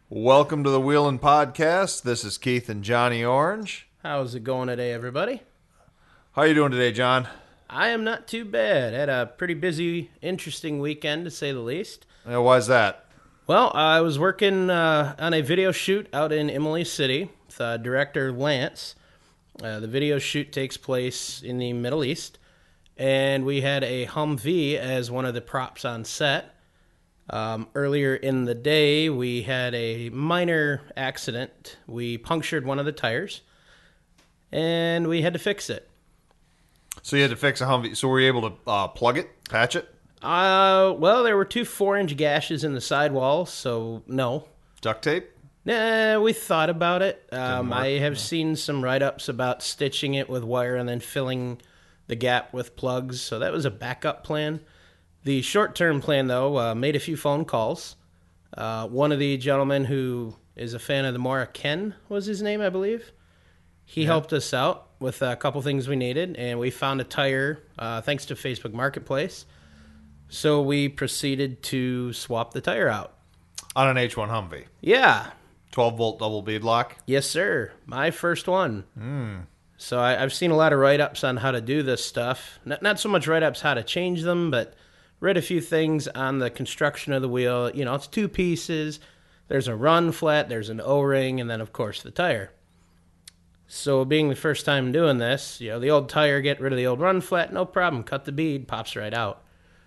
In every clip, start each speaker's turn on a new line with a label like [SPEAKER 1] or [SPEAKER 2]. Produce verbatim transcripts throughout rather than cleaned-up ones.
[SPEAKER 1] Welcome to the Wheelin' Podcast. This is Keith and Johnny Orange.
[SPEAKER 2] How's it going today, everybody?
[SPEAKER 1] How are you doing today, John?
[SPEAKER 2] I am not too bad. Had a pretty busy, interesting weekend, to say the least.
[SPEAKER 1] Uh, why is that?
[SPEAKER 2] Well, I was working uh, on a video shoot out in Imlay City with uh, director Lance. Uh, the video shoot takes place in the Middle East, and we had a Humvee as one of the props on set. Um, earlier in the day, we had a minor accident. We punctured one of the tires, and we had to fix it.
[SPEAKER 1] So you had to fix a Humvee. So were you able to uh, plug it, patch it?
[SPEAKER 2] Uh, well, there were two four-inch gashes in the sidewall, so no.
[SPEAKER 1] Duct tape?
[SPEAKER 2] Nah, we thought about it. Um,
[SPEAKER 1] work?
[SPEAKER 2] I have seen some write-ups about stitching it with wire and then filling the gap with plugs, so that was a backup plan. The short-term plan, though, uh, made a few phone calls. Uh, one of the gentlemen who is a fan of the Mora, Ken was his name, I believe. He
[SPEAKER 1] Yeah.
[SPEAKER 2] helped us out with a couple things we needed, and we found a tire uh, thanks to Facebook Marketplace. So we proceeded to swap the tire out.
[SPEAKER 1] On an H one Humvee.
[SPEAKER 2] Yeah.
[SPEAKER 1] twelve volt double bead lock?
[SPEAKER 2] Yes, sir. My first one. Mm. So I, I've seen a lot of write-ups on how to do this stuff. Not, not so much write-ups how to change them, but read a few things on the construction of the wheel. You know, it's two pieces. There's a run flat, there's an O-ring, and then, of course, the tire. So being the first time doing this, you know, the old tire, get rid of the old run flat, no problem. Cut the bead, pops right out.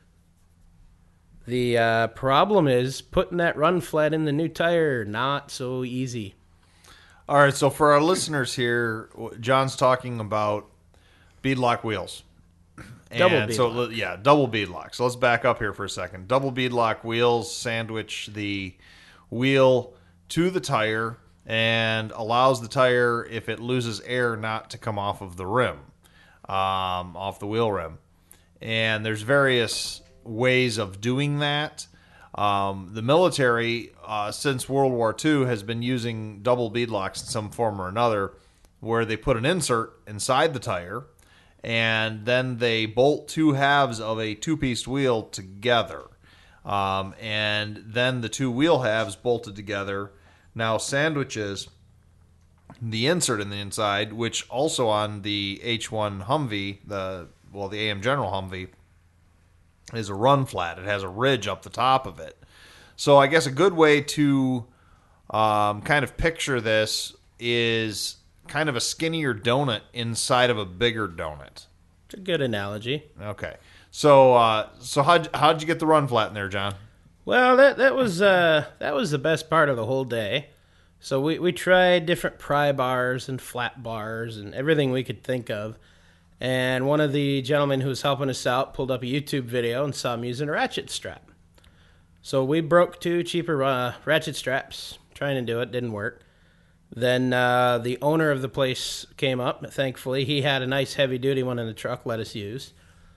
[SPEAKER 2] The uh, problem is putting that run flat in the new tire, not so easy.
[SPEAKER 1] All right, so for our listeners here, John's talking about bead lock wheels.
[SPEAKER 2] Double
[SPEAKER 1] And
[SPEAKER 2] bead
[SPEAKER 1] so,
[SPEAKER 2] lock.
[SPEAKER 1] yeah, double bead lock. So let's back up here for a second. Double bead lock wheels sandwich the wheel to the tire and allows the tire, if it loses air, not to come off of the rim, um, off the wheel rim. And there's various ways of doing that. Um, the military, uh, since World War Two, has been using double bead locks in some form or another, where they put an insert inside the tire, and then they bolt two halves of a two-piece wheel together. Um, and then the two wheel halves bolted together now sandwiches the insert in the inside, which also on the H one Humvee, the well, the A M General Humvee, is a run flat. It has a ridge up the top of it. So I guess a good way to um, kind of picture this is kind of a skinnier donut inside of a bigger donut.
[SPEAKER 2] It's a good analogy.
[SPEAKER 1] Okay. So uh, so how'd, how'd you get the run flat in there, John?
[SPEAKER 2] Well, that that was uh, that was the best part of the whole day. So we, we tried different pry bars and flat bars and everything we could think of. And one of the gentlemen who was helping us out pulled up a YouTube video and saw me using a ratchet strap. So we broke two cheaper uh, ratchet straps, trying to do it, didn't work. Then uh, the owner of the place came up. Thankfully, he had a nice heavy-duty one in the truck, let us use.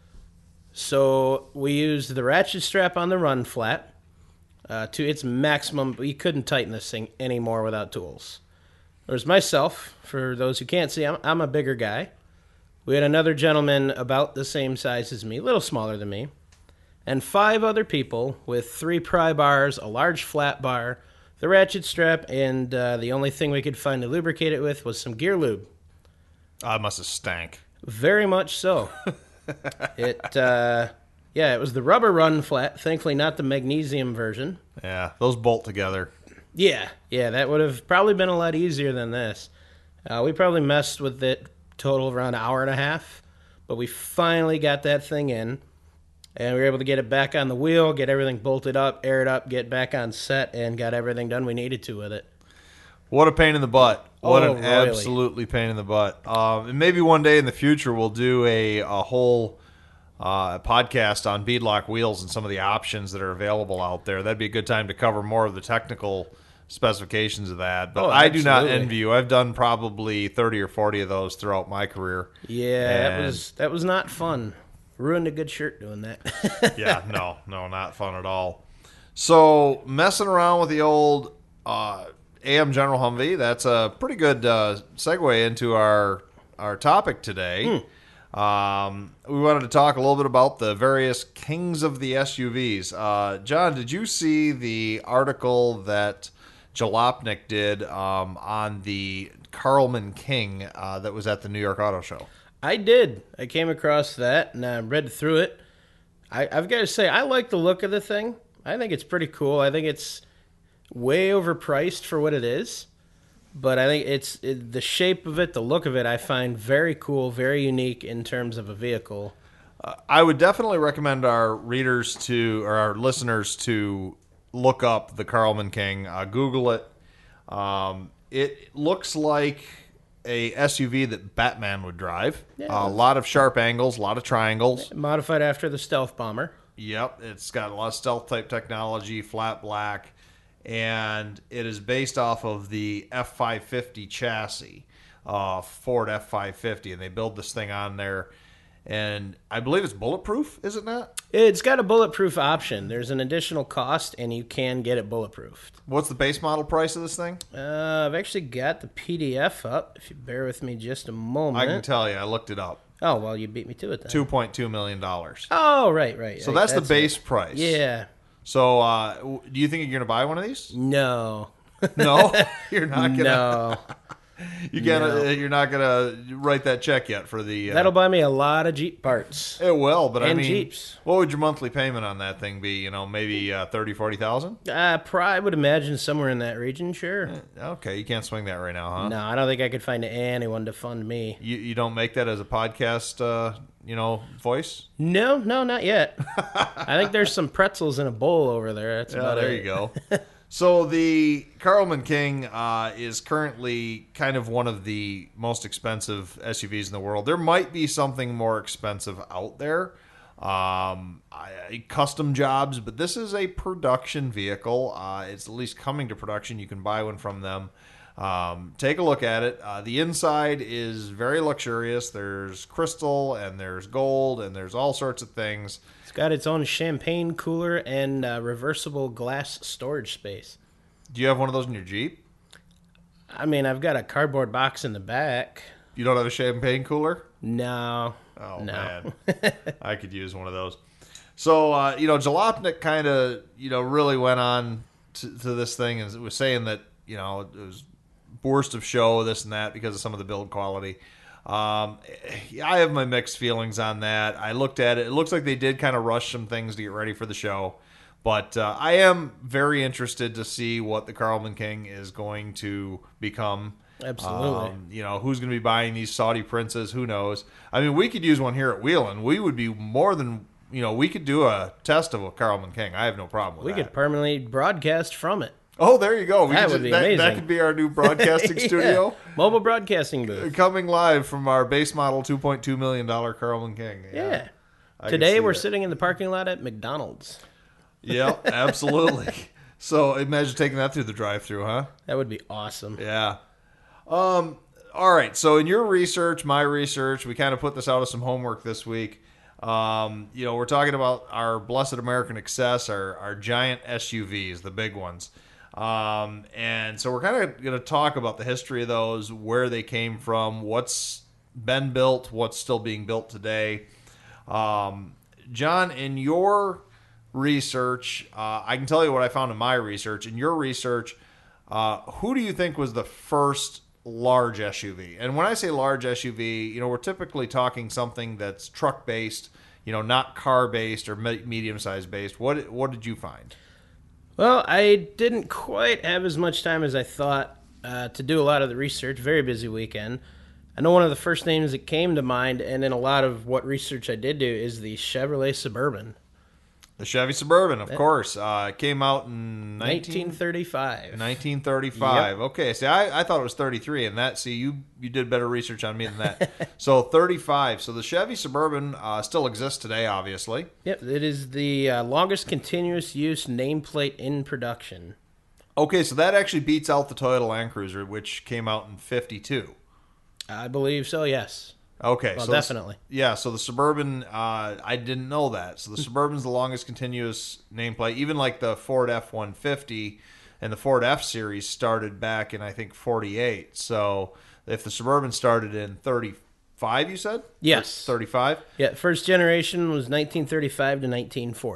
[SPEAKER 2] So we used the ratchet strap on the run flat uh, to its maximum. We couldn't tighten this thing anymore without tools. There's myself. For those who can't see, I'm, I'm a bigger guy. We had another gentleman about the same size as me, a little smaller than me, and five other people with three pry bars, a large flat bar, the ratchet strap, and uh, the only thing we could find to lubricate it with was some gear lube.
[SPEAKER 1] I must have stank.
[SPEAKER 2] Very much so. it, uh, yeah, it was the rubber run flat, thankfully not the magnesium version.
[SPEAKER 1] Yeah, those bolt together.
[SPEAKER 2] Yeah, yeah, that would have probably been a lot easier than this. Uh, we probably messed with it total of around an hour and a half, but we finally got that thing in, and we were able to get it back on the wheel, get everything bolted up, air it up, get back on set, and got everything done we needed to with it.
[SPEAKER 1] What a pain in the butt. What
[SPEAKER 2] Oh,
[SPEAKER 1] an
[SPEAKER 2] royally.
[SPEAKER 1] absolutely pain in the butt. Um, and maybe one day in the future we'll do a, a whole uh, podcast on beadlock wheels and some of the options that are available out there. That'd be a good time to cover more of the technical specifications of that. But
[SPEAKER 2] Oh,
[SPEAKER 1] I do not
[SPEAKER 2] absolutely.
[SPEAKER 1] envy you. I've done probably thirty or forty of those throughout my career.
[SPEAKER 2] Yeah, that
[SPEAKER 1] And-
[SPEAKER 2] was that was not fun. Ruined a good shirt doing that.
[SPEAKER 1] Yeah, no, no, not fun at all. So messing around with the old uh, A M General Humvee, that's a pretty good uh, segue into our our topic today. Um, we wanted to talk a little bit about the various kings of the S U Vs. Uh, John, did you see the article that Jalopnik did um, on the Carlman King uh, that was at the New York Auto Show.
[SPEAKER 2] I did. I came across that and I read through it. I, I've got to say, I like the look of the thing. I think it's pretty cool. I think it's way overpriced for what it is. But I think it's it, the shape of it, the look of it, I find very cool, very unique in terms of a vehicle.
[SPEAKER 1] Uh, I would definitely recommend our readers to, or our listeners to look up the Carlman King. Uh, Google it. Um, it looks like a S U V that Batman would drive.
[SPEAKER 2] Yeah.
[SPEAKER 1] Uh, a lot of sharp angles, a lot of triangles.
[SPEAKER 2] Modified after the Stealth Bomber.
[SPEAKER 1] Yep, it's got a lot of stealth type technology, flat black, and it is based off of the F five fifty chassis, uh, Ford F five fifty, and they build this thing on there. And I believe it's bulletproof, is it not?
[SPEAKER 2] It's got a bulletproof option. There's an additional cost, and you can get it bulletproofed.
[SPEAKER 1] What's the base model price of this thing?
[SPEAKER 2] Uh, I've actually got the P D F up. If you bear with me just a moment.
[SPEAKER 1] I can tell you, I looked it up.
[SPEAKER 2] Oh, well, you beat me to it then.
[SPEAKER 1] two point two million dollars.
[SPEAKER 2] Oh, right, right.
[SPEAKER 1] So
[SPEAKER 2] right.
[SPEAKER 1] that's,
[SPEAKER 2] that's
[SPEAKER 1] the base
[SPEAKER 2] it.
[SPEAKER 1] price.
[SPEAKER 2] Yeah.
[SPEAKER 1] So uh, w- do you think you're going to buy one of these?
[SPEAKER 2] No.
[SPEAKER 1] No? You're not going to?
[SPEAKER 2] No.
[SPEAKER 1] You gotta,
[SPEAKER 2] No.
[SPEAKER 1] You're not going to write that check yet for the... Uh,
[SPEAKER 2] That'll buy me a lot of Jeep parts.
[SPEAKER 1] It will, but I
[SPEAKER 2] And
[SPEAKER 1] mean...
[SPEAKER 2] Jeeps.
[SPEAKER 1] What would your monthly payment on that thing be? You know, maybe uh, thirty thousand, forty thousand?
[SPEAKER 2] Uh, probably, I would imagine somewhere in that region, sure.
[SPEAKER 1] Okay, you can't swing that right now, huh?
[SPEAKER 2] No, I don't think I could find anyone to fund me.
[SPEAKER 1] You, you don't make that as a podcast, uh, you know, voice?
[SPEAKER 2] No, no, not yet. I think there's some pretzels in a bowl over there. That's
[SPEAKER 1] Yeah,
[SPEAKER 2] about
[SPEAKER 1] there
[SPEAKER 2] it.
[SPEAKER 1] you go. So the Carlman King uh, is currently kind of one of the most expensive S U Vs in the world. There might be something more expensive out there, um, I, custom jobs, but this is a production vehicle. Uh, it's at least coming to production. You can buy one from them. Um, take a look at it. Uh, the inside is very luxurious. There's crystal and there's gold and there's all sorts of things.
[SPEAKER 2] It's got its own champagne cooler and uh, reversible glass storage space.
[SPEAKER 1] Do you have one of those in your Jeep?
[SPEAKER 2] I mean, I've got a cardboard box in the back.
[SPEAKER 1] You don't have a champagne cooler?
[SPEAKER 2] No.
[SPEAKER 1] Oh,
[SPEAKER 2] no.
[SPEAKER 1] man. I could use one of those. So, uh, you know, Jalopnik kind of, you know, really went on to, to this thing and was saying that, you know, it was burst of show, this and that, because of some of the build quality. Um, I have my mixed feelings on that. I looked at it. It looks like they did kind of rush some things to get ready for the show. But uh, I am very interested to see what the Carlman King is going to become.
[SPEAKER 2] Absolutely.
[SPEAKER 1] Um, you know, who's going to be buying these Saudi princes? Who knows? I mean, we could use one here at Wheeling. We would be more than, you know, we could do a test of a Carlman King. I have no problem with
[SPEAKER 2] We
[SPEAKER 1] that.
[SPEAKER 2] could permanently broadcast from it.
[SPEAKER 1] Oh, there you go. We
[SPEAKER 2] That
[SPEAKER 1] could
[SPEAKER 2] would
[SPEAKER 1] ju-
[SPEAKER 2] be
[SPEAKER 1] that,
[SPEAKER 2] amazing.
[SPEAKER 1] that could be our new broadcasting
[SPEAKER 2] Yeah.
[SPEAKER 1] studio.
[SPEAKER 2] Mobile broadcasting booth.
[SPEAKER 1] Coming live from our base model two point two million dollars Carlman King.
[SPEAKER 2] Yeah.
[SPEAKER 1] I can
[SPEAKER 2] Today
[SPEAKER 1] see
[SPEAKER 2] we're
[SPEAKER 1] that.
[SPEAKER 2] sitting in the parking lot at McDonald's.
[SPEAKER 1] Yeah, absolutely. So imagine taking that through the drive-through, huh?
[SPEAKER 2] That would be awesome.
[SPEAKER 1] Yeah. Um. All right. So in your research, my research, we kind of put this out as some homework this week. Um, you know, we're talking about our Blessed American Excess, our, our giant S U Vs, the big ones. Um, and so we're kind of going to talk about the history of those, where they came from, what's been built, what's still being built today. Um, John, in your research, uh, I can tell you what I found in my research. In your research, uh, who do you think was the first large S U V? And when I say large S U V, you know, we're typically talking something that's truck based, you know, not car based or me- medium size based. What what did you find?
[SPEAKER 2] Well, I didn't quite have as much time as I thought uh, to do a lot of the research. Very busy weekend. I know one of the first names that came to mind, and in a lot of what research I did do, is the Chevrolet Suburban.
[SPEAKER 1] The Chevy Suburban, of course. Uh, it came out in
[SPEAKER 2] nineteen thirty-five.
[SPEAKER 1] nineteen thirty-five. Okay, see, I, I thought it was thirty-three, and that, see, you you did better research on me than that. So thirty-five. So the Chevy Suburban uh, still exists today, obviously.
[SPEAKER 2] Yep, it is the uh, longest continuous use nameplate in production.
[SPEAKER 1] Okay, so that actually beats out the Toyota Land Cruiser, which came out in fifty-two.
[SPEAKER 2] I believe so, yes.
[SPEAKER 1] Okay,
[SPEAKER 2] Well,
[SPEAKER 1] so the-
[SPEAKER 2] definitely.
[SPEAKER 1] yeah, so the Suburban, uh, I didn't know that. So the Suburban's the longest continuous nameplate. Even like the Ford F one fifty and the Ford F Series started back in, I think, forty-eight. So if the Suburban started in thirty-five, you said?
[SPEAKER 2] Yes.
[SPEAKER 1] thirty-five?
[SPEAKER 2] Yeah, first generation was nineteen thirty-five to nineteen forty.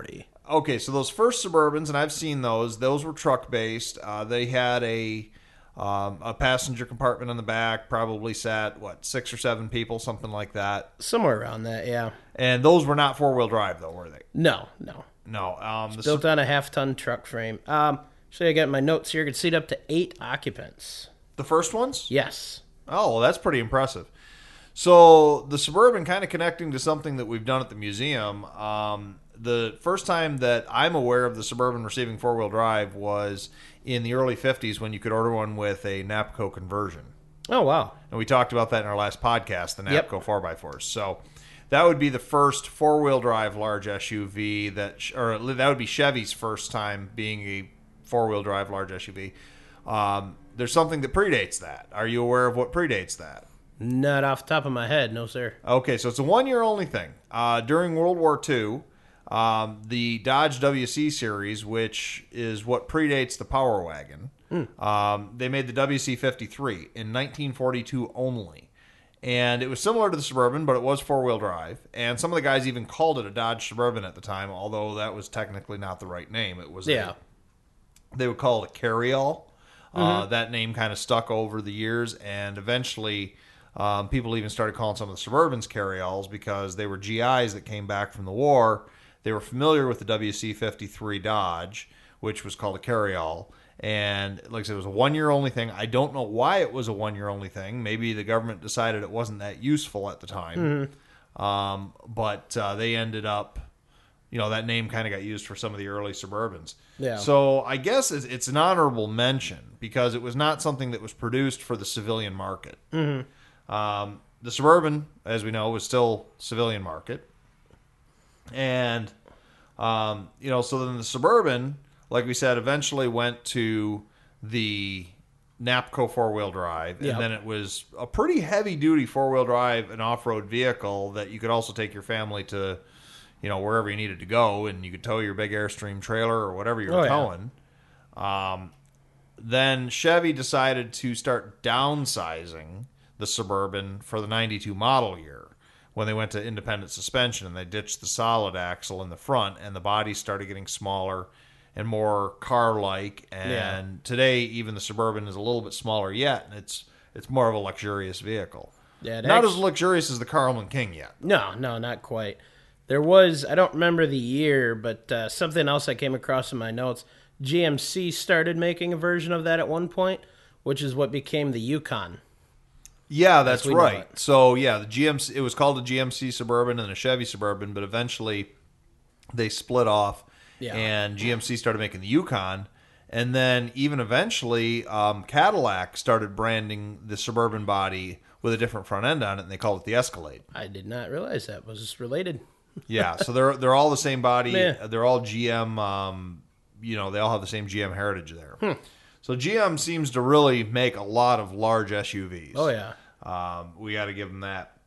[SPEAKER 1] Okay, so those first Suburbans, and I've seen those. Those were truck based. Uh, they had a um, a passenger compartment on the back. Probably sat what six or seven people, something like that.
[SPEAKER 2] Somewhere around that, yeah.
[SPEAKER 1] And those were not four wheel drive, though, were they?
[SPEAKER 2] No, no.
[SPEAKER 1] No. Um, the
[SPEAKER 2] Built on a half ton truck frame. Um, so I got my notes here. Could seat up to eight occupants.
[SPEAKER 1] the first ones.
[SPEAKER 2] Yes.
[SPEAKER 1] Oh, well, that's pretty impressive. So the Suburban, kind of connecting to something that we've done at the museum. Um, the first time that I'm aware of the Suburban receiving four-wheel drive was in the early fifties when you could order one with a Napco conversion.
[SPEAKER 2] Oh, wow.
[SPEAKER 1] And we talked about that in our last podcast, the Napco
[SPEAKER 2] Yep.
[SPEAKER 1] four by fours. So that would be the first four-wheel drive large S U V that, or that would be Chevy's first time being a four-wheel drive large S U V. Um, there's something that predates that. Are you aware of what predates that?
[SPEAKER 2] Not off the top of my head, no, sir.
[SPEAKER 1] Okay, so it's a one-year only thing. Uh, during World War Two, um, the Dodge W C series, which is what predates the Power Wagon, mm. um, they made the W C fifty-three in nineteen forty-two only. And it was similar to the Suburban, but it was four-wheel drive. And some of the guys even called it a Dodge Suburban at the time, although that was technically not the right name. It was
[SPEAKER 2] Yeah.
[SPEAKER 1] A, they would call it a carryall.
[SPEAKER 2] Mm-hmm.
[SPEAKER 1] Uh, that name kind of stuck over the years, and eventually um, people even started calling some of the Suburbans carryalls because they were G Is that came back from the war. They were familiar with the W C fifty-three Dodge, which was called a carryall. And like I said, it was a one-year only thing. I don't know why it was a one-year only thing. Maybe the government decided it wasn't that useful at the time. Mm-hmm. Um, but uh, they ended up, you know, that name kind of got used for some of the early Suburbans.
[SPEAKER 2] Yeah.
[SPEAKER 1] So I guess it's, it's an honorable mention because it was not something that was produced for the civilian market. Mm-hmm. Um, the Suburban, as we know, was still civilian market. And, um, you know, so then the Suburban, like we said, eventually went to the Napco four-wheel drive. And
[SPEAKER 2] Yep.
[SPEAKER 1] then it was a pretty heavy-duty four-wheel drive and off-road vehicle that you could also take your family to, you know, wherever you needed to go. And you could tow your big Airstream trailer or whatever you were
[SPEAKER 2] Oh, yeah.
[SPEAKER 1] towing. Um, then Chevy decided to start downsizing the Suburban for the ninety-two model year when they went to independent suspension, and they ditched the solid axle in the front, and the body started getting smaller and more car-like. And
[SPEAKER 2] Yeah.
[SPEAKER 1] today, even the Suburban is a little bit smaller yet, and it's it's more of a luxurious vehicle.
[SPEAKER 2] Yeah, it
[SPEAKER 1] Not
[SPEAKER 2] actu-
[SPEAKER 1] as luxurious as the Carlman King yet.
[SPEAKER 2] No, no, not quite. There was, I don't remember the year, but uh, something else I came across in my notes. G M C started making a version of that at one point, which is what became the Yukon.
[SPEAKER 1] Yeah, that's
[SPEAKER 2] As we know
[SPEAKER 1] right.
[SPEAKER 2] it.
[SPEAKER 1] So yeah, the G M C, it was called a G M C Suburban and a Chevy Suburban, but eventually they split off,
[SPEAKER 2] Yeah.
[SPEAKER 1] and G M C started making the Yukon, and then even eventually um, Cadillac started branding the Suburban body with a different front end on it, and they called it the Escalade.
[SPEAKER 2] I did not realize that was related.
[SPEAKER 1] Yeah, so they're they're all the same body.
[SPEAKER 2] Yeah.
[SPEAKER 1] They're all G M. Um, you know, they all have the same G M heritage there.
[SPEAKER 2] Hmm.
[SPEAKER 1] So G M seems to really make a lot of large S U Vs.
[SPEAKER 2] Oh, yeah.
[SPEAKER 1] Um, we got to give them that.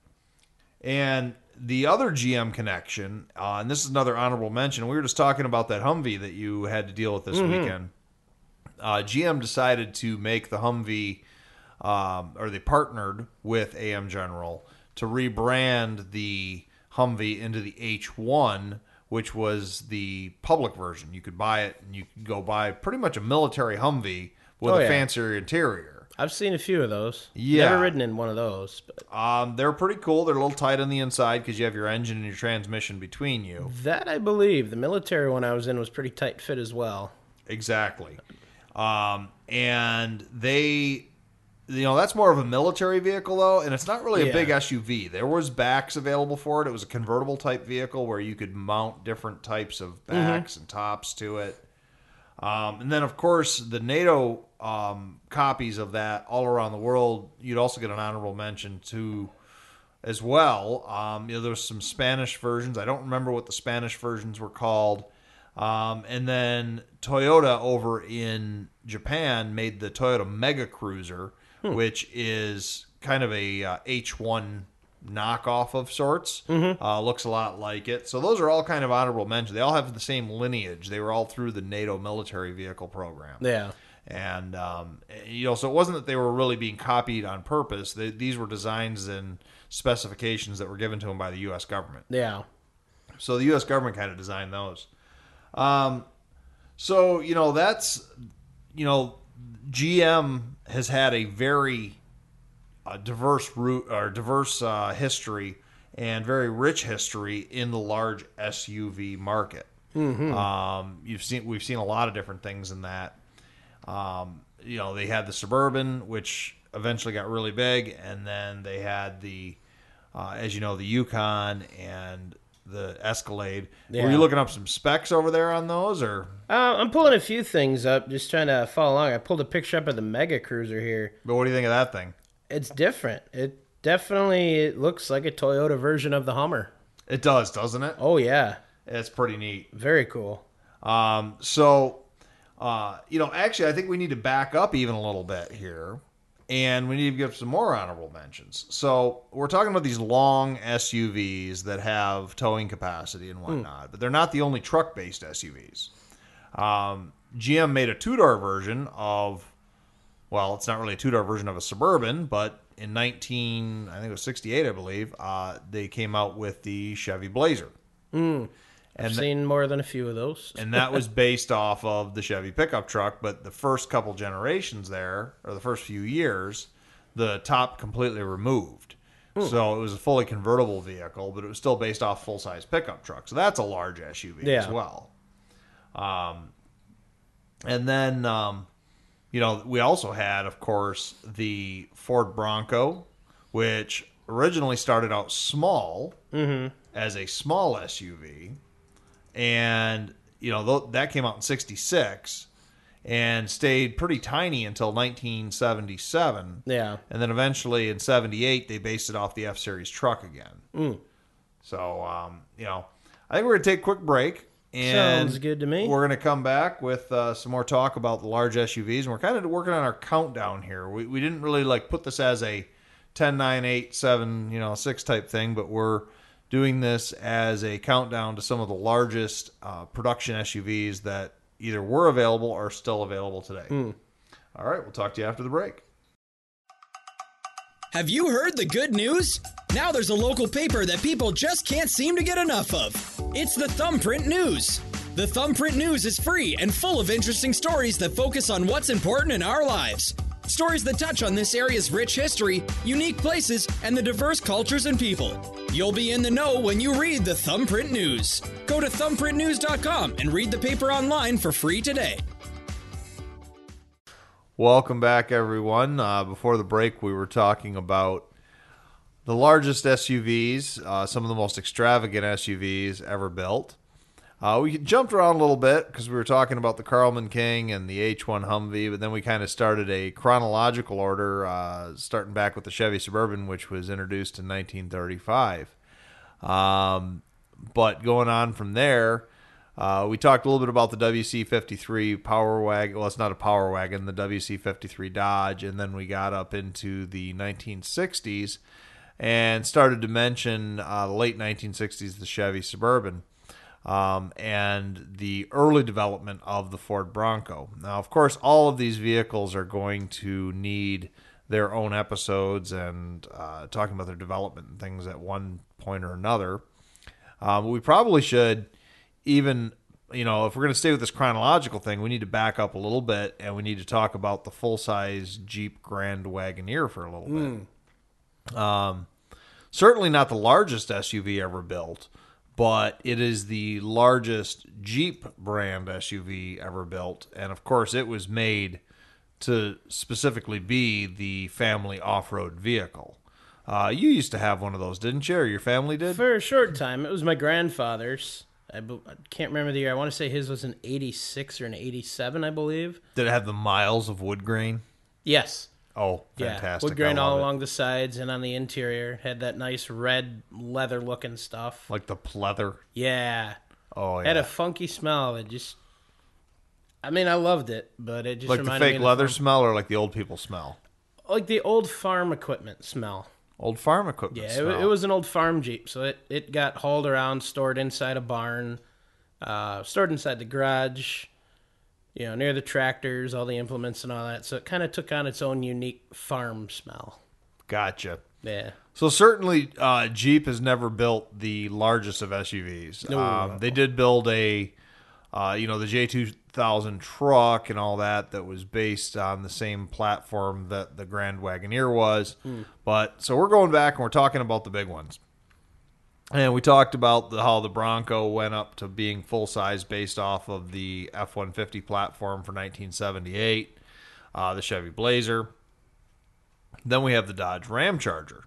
[SPEAKER 1] And the other G M connection, uh, and this is another honorable mention. We were just talking about that Humvee that you had to deal with this
[SPEAKER 2] Mm-hmm.
[SPEAKER 1] weekend. Uh, G M decided to make the Humvee, um, or they partnered with A M General to rebrand the Humvee into the H one, which was the public version. You could buy it, and you could go buy pretty much a military Humvee with
[SPEAKER 2] Oh,
[SPEAKER 1] a
[SPEAKER 2] yeah.
[SPEAKER 1] fancier interior.
[SPEAKER 2] I've seen a few of those.
[SPEAKER 1] Yeah.
[SPEAKER 2] Never ridden in one of those. But
[SPEAKER 1] Um, they're pretty cool. They're a little tight on the inside because you have your engine and your transmission between you.
[SPEAKER 2] that I believe. The military one I was in was pretty tight fit as well.
[SPEAKER 1] Exactly. Um, and they, you know, that's more of a military vehicle, though, and it's not really a
[SPEAKER 2] Yeah.
[SPEAKER 1] big S U V. There was backs available for it. It was a convertible type vehicle where you could mount different types of backs and tops to it. Um, and then, of course, the NATO um, copies of that all around the world, you'd also get an honorable mention to as well. Um, you know, there was some Spanish versions. I don't remember what the Spanish versions were called. Um, and then Toyota over in Japan made the Toyota Mega Cruiser,
[SPEAKER 2] Hmm.
[SPEAKER 1] which is kind of a uh, H one knockoff of sorts.
[SPEAKER 2] Mm-hmm.
[SPEAKER 1] Uh, looks a lot like it. So those are all kind of honorable mentions. They all have the same lineage. They were all through the NATO military vehicle program.
[SPEAKER 2] Yeah.
[SPEAKER 1] And, um, you know, so it wasn't that they were really being copied on purpose. They, these were designs and specifications that were given to them by the U S government.
[SPEAKER 2] Yeah.
[SPEAKER 1] So the U S government kind of designed those. Um, so, you know, that's, you know, G M has had a very uh, diverse route or diverse uh, history and very rich history in the large S U V market. Mm-hmm. Um, you've seen we've seen a lot of different things in that. Um, you know, they had the Suburban, which eventually got really big, and then they had the, uh, as you know, the Yukon and the Escalade.
[SPEAKER 2] Yeah.
[SPEAKER 1] Were you looking up some specs over there on those, or?
[SPEAKER 2] Uh, I'm pulling a few things up, just trying to follow along. I pulled a picture up of the Mega Cruiser here.
[SPEAKER 1] But what do you think of that thing?
[SPEAKER 2] It's different. It definitely it looks like a Toyota version of the Hummer.
[SPEAKER 1] It does, doesn't it?
[SPEAKER 2] Oh, yeah.
[SPEAKER 1] It's pretty neat.
[SPEAKER 2] Very cool.
[SPEAKER 1] Um, so, uh, you know, actually, I think we need to back up even a little bit here, and we need to give some more honorable mentions. So, we're talking about these long S U Vs that have towing capacity and whatnot, mm. but they're not the only truck-based S U Vs. Um, G M made a two-door version of, well, it's not really a two-door version of a Suburban, but in nineteen, I think it was sixty-eight, I believe, uh, they came out with the Chevy Blazer.
[SPEAKER 2] Mm. I've
[SPEAKER 1] and
[SPEAKER 2] seen more than a few of those.
[SPEAKER 1] And that was based off of the Chevy pickup truck, but the first couple generations there, or the first few years, the top completely removed. Hmm. So it was a fully convertible vehicle, but it was still based off full-size pickup truck. So that's a large S U V
[SPEAKER 2] yeah.
[SPEAKER 1] as well. Um, and then, um, you know, we also had, of course, the Ford Bronco, which originally started out small
[SPEAKER 2] mm-hmm.
[SPEAKER 1] as a small S U V. And, you know, that came out in sixty-six and stayed pretty tiny until nineteen seventy-seven.
[SPEAKER 2] Yeah.
[SPEAKER 1] And then eventually in seventy-eight, they based it off the F-Series truck again.
[SPEAKER 2] Mm.
[SPEAKER 1] So, um, you know, I think we're going to take a quick break. And
[SPEAKER 2] sounds good to me.
[SPEAKER 1] We're going to come back with uh, some more talk about the large S U Vs. And we're kind of working on our countdown here. We, we didn't really, like, put this as a ten, nine, eight, seven, you know, six type thing, but we're doing this as a countdown to some of the largest uh, production S U Vs that either were available or are still available today.
[SPEAKER 2] Mm.
[SPEAKER 1] All right, we'll talk to you after the break.
[SPEAKER 3] Have you heard the good news? Now there's a local paper that people just can't seem to get enough of. It's the Thumbprint News. The Thumbprint News is free and full of interesting stories that focus on what's important in our lives. Stories that touch on this area's rich history, unique places, and the diverse cultures and people. You'll be in the know when you read the Thumbprint News. Go to thumbprint news dot com and read the paper online for free today.
[SPEAKER 1] Welcome back, everyone. Uh, before the break, we were talking about the largest S U Vs, uh, some of the most extravagant S U Vs ever built. Uh, we jumped around a little bit because we were talking about the Carlman King and the H one Humvee, but then we kind of started a chronological order, uh, starting back with the Chevy Suburban, which was introduced in nineteen thirty-five. Um, but going on from there, uh, we talked a little bit about the W C fifty-three Power Wagon. Well, it's not a Power Wagon, the W C fifty-three Dodge, and then we got up into the nineteen sixties and started to mention uh, the late nineteen sixties, the Chevy Suburban. Um, and the early development of the Ford Bronco. Now, of course, all of these vehicles are going to need their own episodes and uh, talking about their development and things at one point or another. Uh, but we probably should even, you know, if we're going to stay with this chronological thing, we need to back up a little bit and we need to talk about the full-size Jeep Grand Wagoneer for a little
[SPEAKER 2] mm.
[SPEAKER 1] bit. Um, certainly not the largest S U V ever built, but it is the largest Jeep brand S U V ever built. And, of course, it was made to specifically be the family off-road vehicle. Uh, you used to have one of those, didn't you? Or your family did?
[SPEAKER 2] For a short time. It was my grandfather's. I, be- I can't remember the year. I want to say his was an eighty-six or an eighty-seven, I believe.
[SPEAKER 1] Did it have the miles of wood grain?
[SPEAKER 2] Yes.
[SPEAKER 1] Oh, fantastic.
[SPEAKER 2] Yeah, wood grain all
[SPEAKER 1] it.
[SPEAKER 2] along the sides and on the interior. Had that nice red leather-looking stuff.
[SPEAKER 1] Like the pleather?
[SPEAKER 2] Yeah.
[SPEAKER 1] Oh, yeah.
[SPEAKER 2] Had a funky smell. It just... I mean, I loved it, but it just
[SPEAKER 1] like the
[SPEAKER 2] reminded me
[SPEAKER 1] fake
[SPEAKER 2] of
[SPEAKER 1] leather
[SPEAKER 2] farm-
[SPEAKER 1] smell or like the old people smell?
[SPEAKER 2] Like the old farm equipment smell.
[SPEAKER 1] Old farm equipment
[SPEAKER 2] Yeah,
[SPEAKER 1] smell.
[SPEAKER 2] it, it was an old farm Jeep, so it, it got hauled around, stored inside a barn, uh, stored inside the garage, you know, near the tractors, all the implements and all that. So it kind of took on its own unique farm smell.
[SPEAKER 1] Gotcha.
[SPEAKER 2] Yeah.
[SPEAKER 1] So certainly uh, Jeep has never built the largest of S U Vs.
[SPEAKER 2] No.
[SPEAKER 1] Um, they did build a uh, you know, the J two thousand truck and all that that was based on the same platform that the Grand Wagoneer was. Mm. But so we're going back and we're talking about the big ones. And we talked about the, how the Bronco went up to being full-size based off of the F one fifty platform for nineteen seventy-eight, uh, the Chevy Blazer. Then we have the Dodge Ramcharger.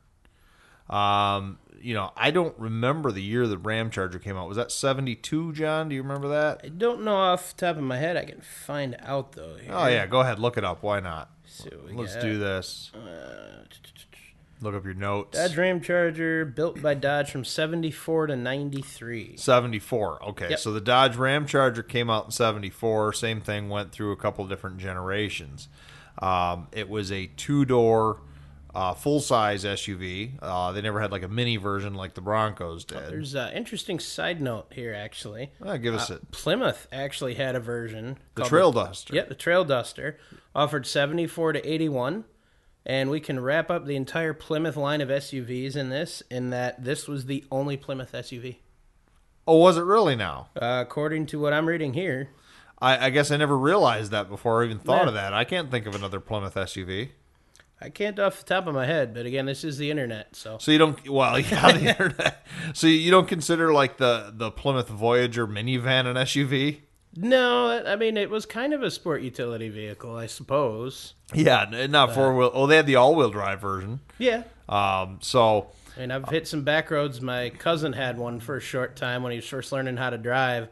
[SPEAKER 1] Um, you know, I don't remember the year the Ramcharger came out. Was that seventy-two, John? Do you remember that?
[SPEAKER 2] I don't know off the top of my head. I can find out, though. Here.
[SPEAKER 1] Oh, yeah. Go ahead. Look it up. Why not?
[SPEAKER 2] So
[SPEAKER 1] Let's
[SPEAKER 2] got,
[SPEAKER 1] do this.
[SPEAKER 2] Uh,
[SPEAKER 1] Look up your notes.
[SPEAKER 2] Dodge Ramcharger, built by Dodge from seventy-four to ninety-three.
[SPEAKER 1] seventy-four. Okay,
[SPEAKER 2] yep.
[SPEAKER 1] So the Dodge Ramcharger came out in seventy-four. Same thing, went through a couple different generations. Um, it was a two-door, uh, full-size S U V. Uh, they never had like a mini version like the Broncos did.
[SPEAKER 2] Oh, there's an interesting side note here, actually.
[SPEAKER 1] Uh, give us
[SPEAKER 2] uh,
[SPEAKER 1] it.
[SPEAKER 2] Plymouth actually had a version.
[SPEAKER 1] The Trail Duster.
[SPEAKER 2] Yep, the Trail Duster. Offered seventy-four to eighty-one. And we can wrap up the entire Plymouth line of S U Vs in this, in that this was the only Plymouth S U V.
[SPEAKER 1] Oh, was it really now?
[SPEAKER 2] Uh, according to what I'm reading here.
[SPEAKER 1] I, I guess I never realized that before or even thought
[SPEAKER 2] Yeah.
[SPEAKER 1] of that. I can't think of another Plymouth S U V.
[SPEAKER 2] I can't off the top of my head, but again, this is the internet, so.
[SPEAKER 1] So you don't, well, yeah, the internet. So you don't consider like the, the Plymouth Voyager minivan an S U V?
[SPEAKER 2] No, I mean, it was kind of a sport utility vehicle, I suppose.
[SPEAKER 1] Yeah, not four wheel. Oh, they had the all wheel drive version.
[SPEAKER 2] Yeah.
[SPEAKER 1] Um, so
[SPEAKER 2] I mean, I've hit some back roads. My cousin had one for a short time when he was first learning how to drive.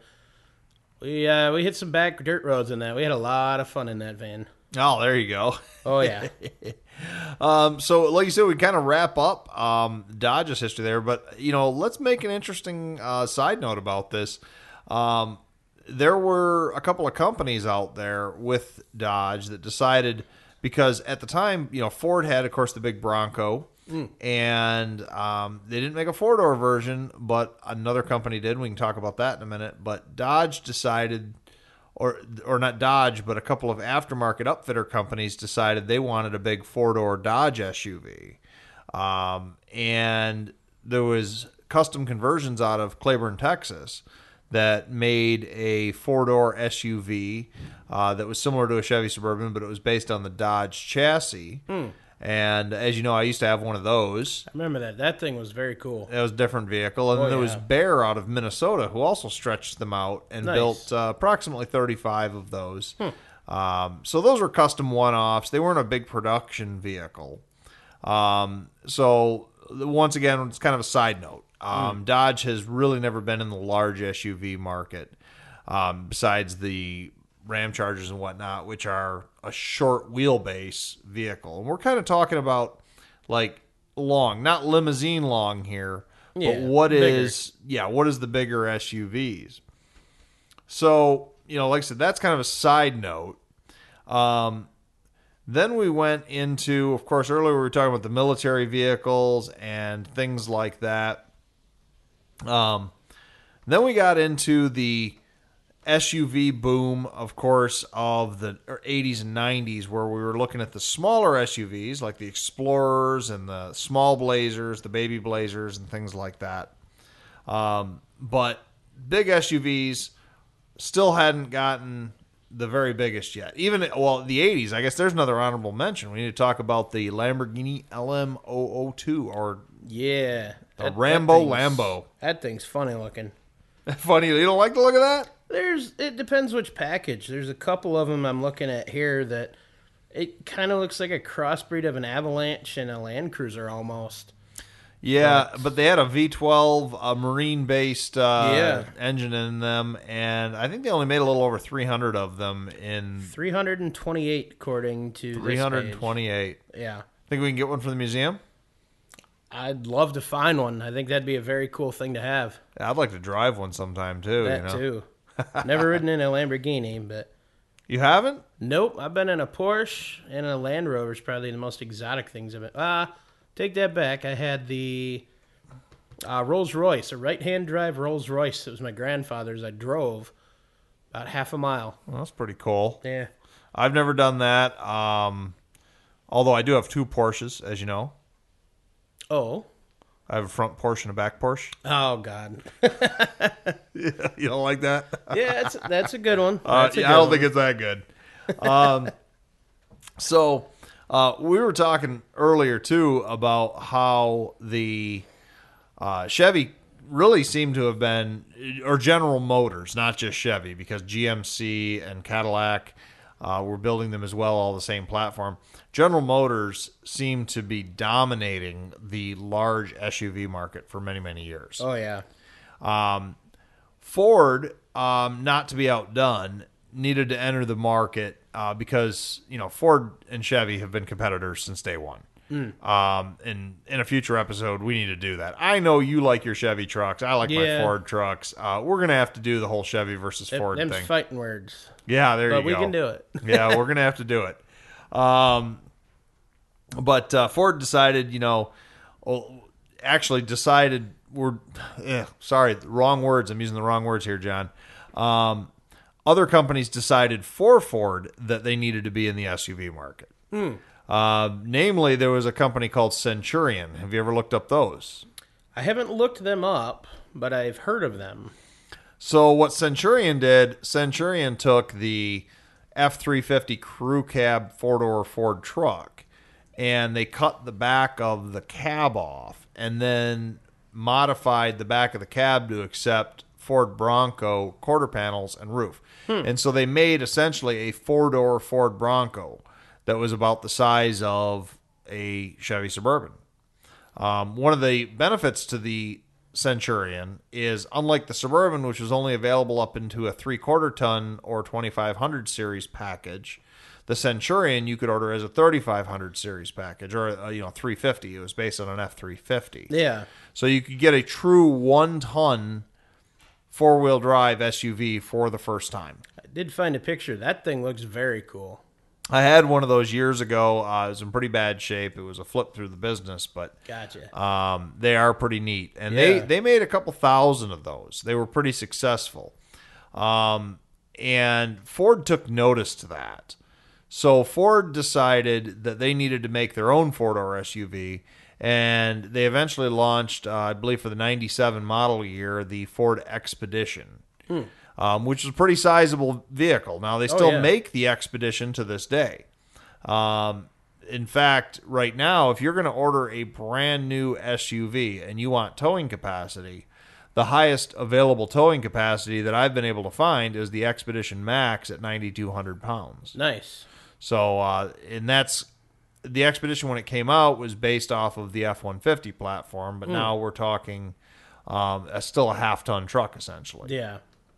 [SPEAKER 2] We uh, we hit some back dirt roads in that. We had a lot of fun in that van.
[SPEAKER 1] oh, there you go.
[SPEAKER 2] Oh, yeah.
[SPEAKER 1] Um, so like you said, we kind of wrap up um, Dodge's history there, but you know, let's make an interesting uh, side note about this. Um, there were a couple of companies out there with Dodge that decided, because at the time, you know, Ford had, of course, the big Bronco, mm. and um, they didn't make a four-door version, but another company did. We can talk about that in a minute. But Dodge decided, or or not Dodge, but a couple of aftermarket upfitter companies decided they wanted a big four-door Dodge S U V. Um, and there was custom conversions out of Claiborne, Texas, that made a four-door S U V uh, that was similar to a Chevy Suburban, but it was based on the Dodge chassis. Hmm. And as you know, I used to have one of those.
[SPEAKER 2] I remember that. That thing was very cool.
[SPEAKER 1] It was a different vehicle. And
[SPEAKER 2] oh,
[SPEAKER 1] then there
[SPEAKER 2] yeah.
[SPEAKER 1] was Bear out of Minnesota, who also stretched them out and
[SPEAKER 2] nice.
[SPEAKER 1] built uh, approximately thirty-five of those. Hmm. Um, so those were custom one-offs. They weren't a big production vehicle. Um, so once again, it's kind of a side note. Um, mm. Dodge has really never been in the large S U V market, um, besides the Ramchargers and whatnot, which are a short wheelbase vehicle. And we're kind of talking about like long, not limousine long here,
[SPEAKER 2] yeah,
[SPEAKER 1] but what
[SPEAKER 2] bigger.
[SPEAKER 1] is, yeah, what is the bigger S U Vs? So, you know, like I said, that's kind of a side note. Um, Then we went into, of course, earlier we were talking about the military vehicles and things like that. Um, then we got into the S U V boom, of course, of the eighties and nineties, where we were looking at the smaller S U Vs like the Explorers and the small Blazers, the baby Blazers, and things like that. Um, but big S U Vs still hadn't gotten the very biggest yet. Even, well, the eighties, I guess there's another honorable mention. We need to talk about the Lamborghini L M zero zero two, or
[SPEAKER 2] yeah,
[SPEAKER 1] the
[SPEAKER 2] that,
[SPEAKER 1] Rambo
[SPEAKER 2] that
[SPEAKER 1] Lambo.
[SPEAKER 2] That thing's funny looking.
[SPEAKER 1] Funny, you don't like the look of that?
[SPEAKER 2] There's, it depends which package. There's a couple of them I'm looking at here that it kind of looks like a crossbreed of an Avalanche and a Land Cruiser almost.
[SPEAKER 1] Yeah, but, but they had a V twelve, a marine-based uh,
[SPEAKER 2] yeah.
[SPEAKER 1] engine in them, and I think they only made a little over three hundred of them in...
[SPEAKER 2] three hundred twenty-eight, according to
[SPEAKER 1] three hundred twenty-eight.
[SPEAKER 2] This page. Yeah.
[SPEAKER 1] Think we can get one from the museum?
[SPEAKER 2] I'd love to find one. I think that'd be a very cool thing to have.
[SPEAKER 1] Yeah, I'd like to drive one sometime, too.
[SPEAKER 2] That,
[SPEAKER 1] you know?
[SPEAKER 2] too. Never ridden in a Lamborghini, but...
[SPEAKER 1] You haven't?
[SPEAKER 2] Nope. I've been in a Porsche, and a Land Rover is probably the most exotic things of it. Ah... Uh, Take that back. I had the uh, Rolls Royce, a right-hand drive Rolls Royce. It was my grandfather's. I drove about half a mile.
[SPEAKER 1] Well, that's pretty cool.
[SPEAKER 2] Yeah.
[SPEAKER 1] I've never done that. Um, although I do have two Porsches, as you know.
[SPEAKER 2] Oh.
[SPEAKER 1] I have a front Porsche and a back Porsche.
[SPEAKER 2] Oh God.
[SPEAKER 1] Yeah, you don't like that?
[SPEAKER 2] Yeah, that's that's a good one.
[SPEAKER 1] Uh,
[SPEAKER 2] That's a
[SPEAKER 1] yeah,
[SPEAKER 2] good
[SPEAKER 1] I don't
[SPEAKER 2] one.
[SPEAKER 1] think it's that good. Um, so uh, we were talking earlier too about how the uh, Chevy really seemed to have been, or General Motors, not just Chevy, because G M C and Cadillac uh, were building them as well, all the same platform. General Motors seemed to be dominating the large S U V market for many, many years.
[SPEAKER 2] Oh yeah.
[SPEAKER 1] Um, Ford, um, not to be outdone, needed to enter the market uh, because, you know, Ford and Chevy have been competitors since day one. Mm. Um, and in a future episode, we need to do that. I know you like your Chevy trucks. I like
[SPEAKER 2] Yeah.
[SPEAKER 1] my Ford trucks. Uh, we're going to have to do the whole Chevy versus Ford
[SPEAKER 2] Them's
[SPEAKER 1] thing.
[SPEAKER 2] fighting words.
[SPEAKER 1] Yeah, there
[SPEAKER 2] But
[SPEAKER 1] you
[SPEAKER 2] we
[SPEAKER 1] go.
[SPEAKER 2] can do it.
[SPEAKER 1] Yeah, we're going to have to do it. Um, but uh, Ford decided, you know, well, actually decided we're, eh, sorry, wrong words. I'm using the wrong words here, John. Um, other companies decided for Ford that they needed to be in the S U V market.
[SPEAKER 2] Hmm.
[SPEAKER 1] Uh, namely, there was a company called Centurion. Have you ever looked up those?
[SPEAKER 2] I haven't looked them up, but I've heard of them.
[SPEAKER 1] So what Centurion did, Centurion took the F three fifty crew cab four-door Ford truck, and they cut the back of the cab off and then modified the back of the cab to accept Ford Bronco quarter panels and roof. Hmm. And so they made essentially a four-door Ford Bronco that was about the size of a Chevy Suburban. Um, one of the benefits to the Centurion is, unlike the Suburban, which was only available up into a three-quarter ton or twenty-five hundred series package, the Centurion you could order as a thirty-five hundred series package, or a, you know three fifty. It was based on an F three fifty.
[SPEAKER 2] Yeah.
[SPEAKER 1] So you could get a true one-ton four-wheel drive S U V for the first time.
[SPEAKER 2] I did find a picture. That thing looks very cool.
[SPEAKER 1] I had one of those years ago. Uh, it was in pretty bad shape. It was a flip through the business, but
[SPEAKER 2] Gotcha.
[SPEAKER 1] um, they are pretty neat. And
[SPEAKER 2] Yeah.
[SPEAKER 1] they, they made a couple thousand of those. They were pretty successful. Um, and Ford took notice to that. So Ford decided that they needed to make their own four-door S U V, and they eventually launched, uh, I believe for the ninety-seven model year, the Ford Expedition. Hmm. Um, which is a pretty sizable vehicle. Now, they still
[SPEAKER 2] Oh, yeah.
[SPEAKER 1] make the Expedition to this day. Um, in fact, right now, if you're going to order a brand new S U V and you want towing capacity, the highest available towing capacity that I've been able to find is the Expedition Max at ninety-two hundred pounds.
[SPEAKER 2] Nice.
[SPEAKER 1] So, uh, and that's the Expedition when it came out was based off of the F one fifty platform, but
[SPEAKER 2] Mm.
[SPEAKER 1] now we're talking um, a, still a half-ton truck, essentially.
[SPEAKER 2] Yeah.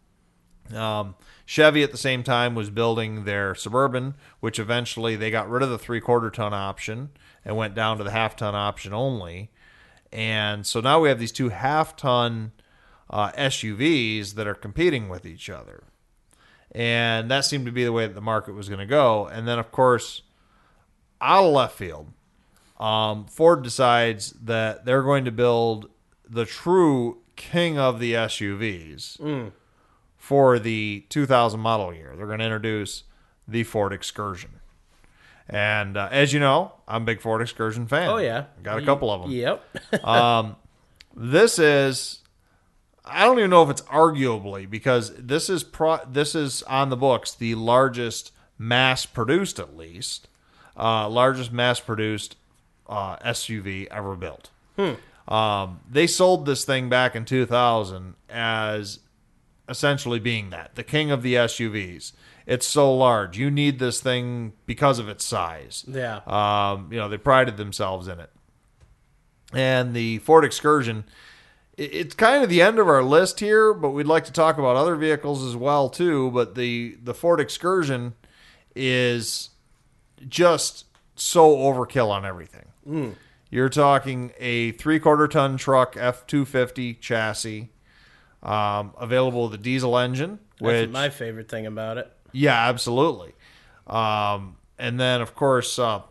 [SPEAKER 1] Um, Chevy at the same time was building their Suburban, which eventually they got rid of the three-quarter ton option and went down to the half-ton option only. And so now we have these two half-ton uh, S U Vs that are competing with each other. And that seemed to be the way that the market was going to go. And then, of course, out of left field, um, Ford decides that they're going to build the true king of the S U Vs.
[SPEAKER 2] Mm.
[SPEAKER 1] For the two thousand model year. They're going to introduce the Ford Excursion. And uh, as you know, I'm a big Ford Excursion fan.
[SPEAKER 2] Oh, yeah.
[SPEAKER 1] Got a couple of them.
[SPEAKER 2] Yep.
[SPEAKER 1] um, this is, I don't even know if it's arguably, because this is pro, this is on the books, the largest mass-produced, at least, uh, largest mass-produced uh, S U V ever built.
[SPEAKER 2] Hmm.
[SPEAKER 1] Um, they sold this thing back in two thousand as essentially being that, the king of the S U Vs. It's so large. You need this thing because of its size.
[SPEAKER 2] Yeah.
[SPEAKER 1] Um, you know, they prided themselves in it. And the Ford Excursion, it, it's kind of the end of our list here, but we'd like to talk about other vehicles as well, too. But the, the Ford Excursion is just so overkill on everything.
[SPEAKER 2] Mm.
[SPEAKER 1] You're talking a three-quarter ton truck F two fifty chassis, Um, available with a diesel engine,
[SPEAKER 2] That's
[SPEAKER 1] which
[SPEAKER 2] my favorite thing about it.
[SPEAKER 1] yeah, absolutely. Um, and then of course, uh,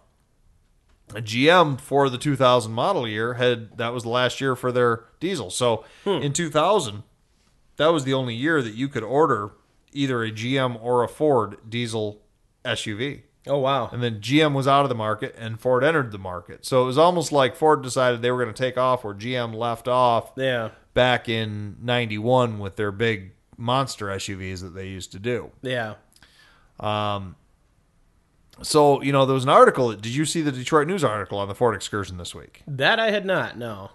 [SPEAKER 1] G M for the two thousand model year had that was the last year for their diesel. So
[SPEAKER 2] Hmm.
[SPEAKER 1] in two thousand, that was the only year that you could order either a G M or a Ford diesel S U V.
[SPEAKER 2] Oh, wow.
[SPEAKER 1] And then G M was out of the market and Ford entered the market. So it was almost like Ford decided they were going to take off where G M left off
[SPEAKER 2] Yeah.
[SPEAKER 1] back in ninety-one with their big monster S U Vs that they used to do.
[SPEAKER 2] Yeah.
[SPEAKER 1] So, you know, there was an article. Did you see the Detroit News article on the Ford Excursion this week?
[SPEAKER 2] That I had not, no.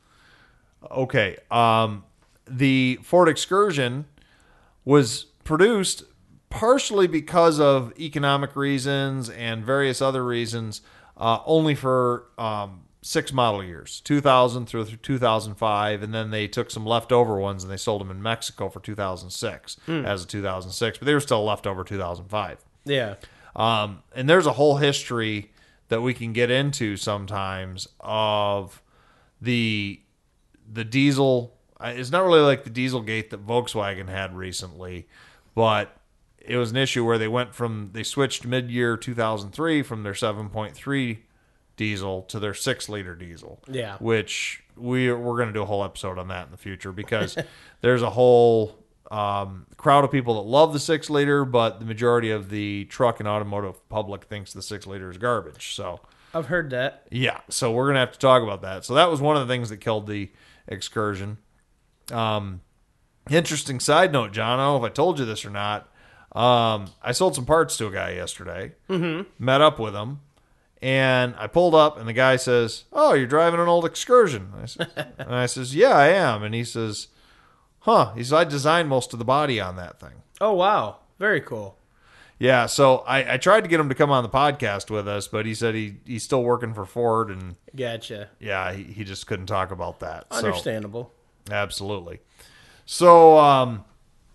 [SPEAKER 1] Okay. Um, the Ford Excursion was produced partially because of economic reasons and various other reasons, uh, only for um, six model years, two thousand through two thousand five, and then they took some leftover ones and they sold them in Mexico for two thousand six as a two thousand six, but they were still leftover two thousand five.
[SPEAKER 2] Yeah.
[SPEAKER 1] Um, and there's a whole history that we can get into sometimes of the the diesel. It's not really like the Dieselgate that Volkswagen had recently, but it was an issue where they went from they switched mid-year two thousand three from their seven point three diesel to their six liter diesel.
[SPEAKER 2] Yeah.
[SPEAKER 1] Which we we're going to do a whole episode on that in the future because there's a whole um, crowd of people that love the six liter, but the majority of the truck and automotive public thinks the six liter is garbage. So
[SPEAKER 2] I've heard that.
[SPEAKER 1] yeah, so we're going to have to talk about that. So that was one of the things that killed the Excursion. Um, interesting side note, John, I don't know if I told you this or not. Um, I sold some parts to a guy yesterday, mm-hmm. met up with him, and I pulled up, and the guy says, "Oh, you're driving an old Excursion." I said, and I says, "Yeah, I am." And he says, "Huh?" He says, "I designed most of the body on that thing."
[SPEAKER 2] Oh, wow. Very cool.
[SPEAKER 1] Yeah, so I, I tried to get him to come on the podcast with us, but he said he, he's still working for Ford, and
[SPEAKER 2] Gotcha.
[SPEAKER 1] yeah, he, he just couldn't talk about that.
[SPEAKER 2] Understandable.
[SPEAKER 1] So, absolutely. So, um,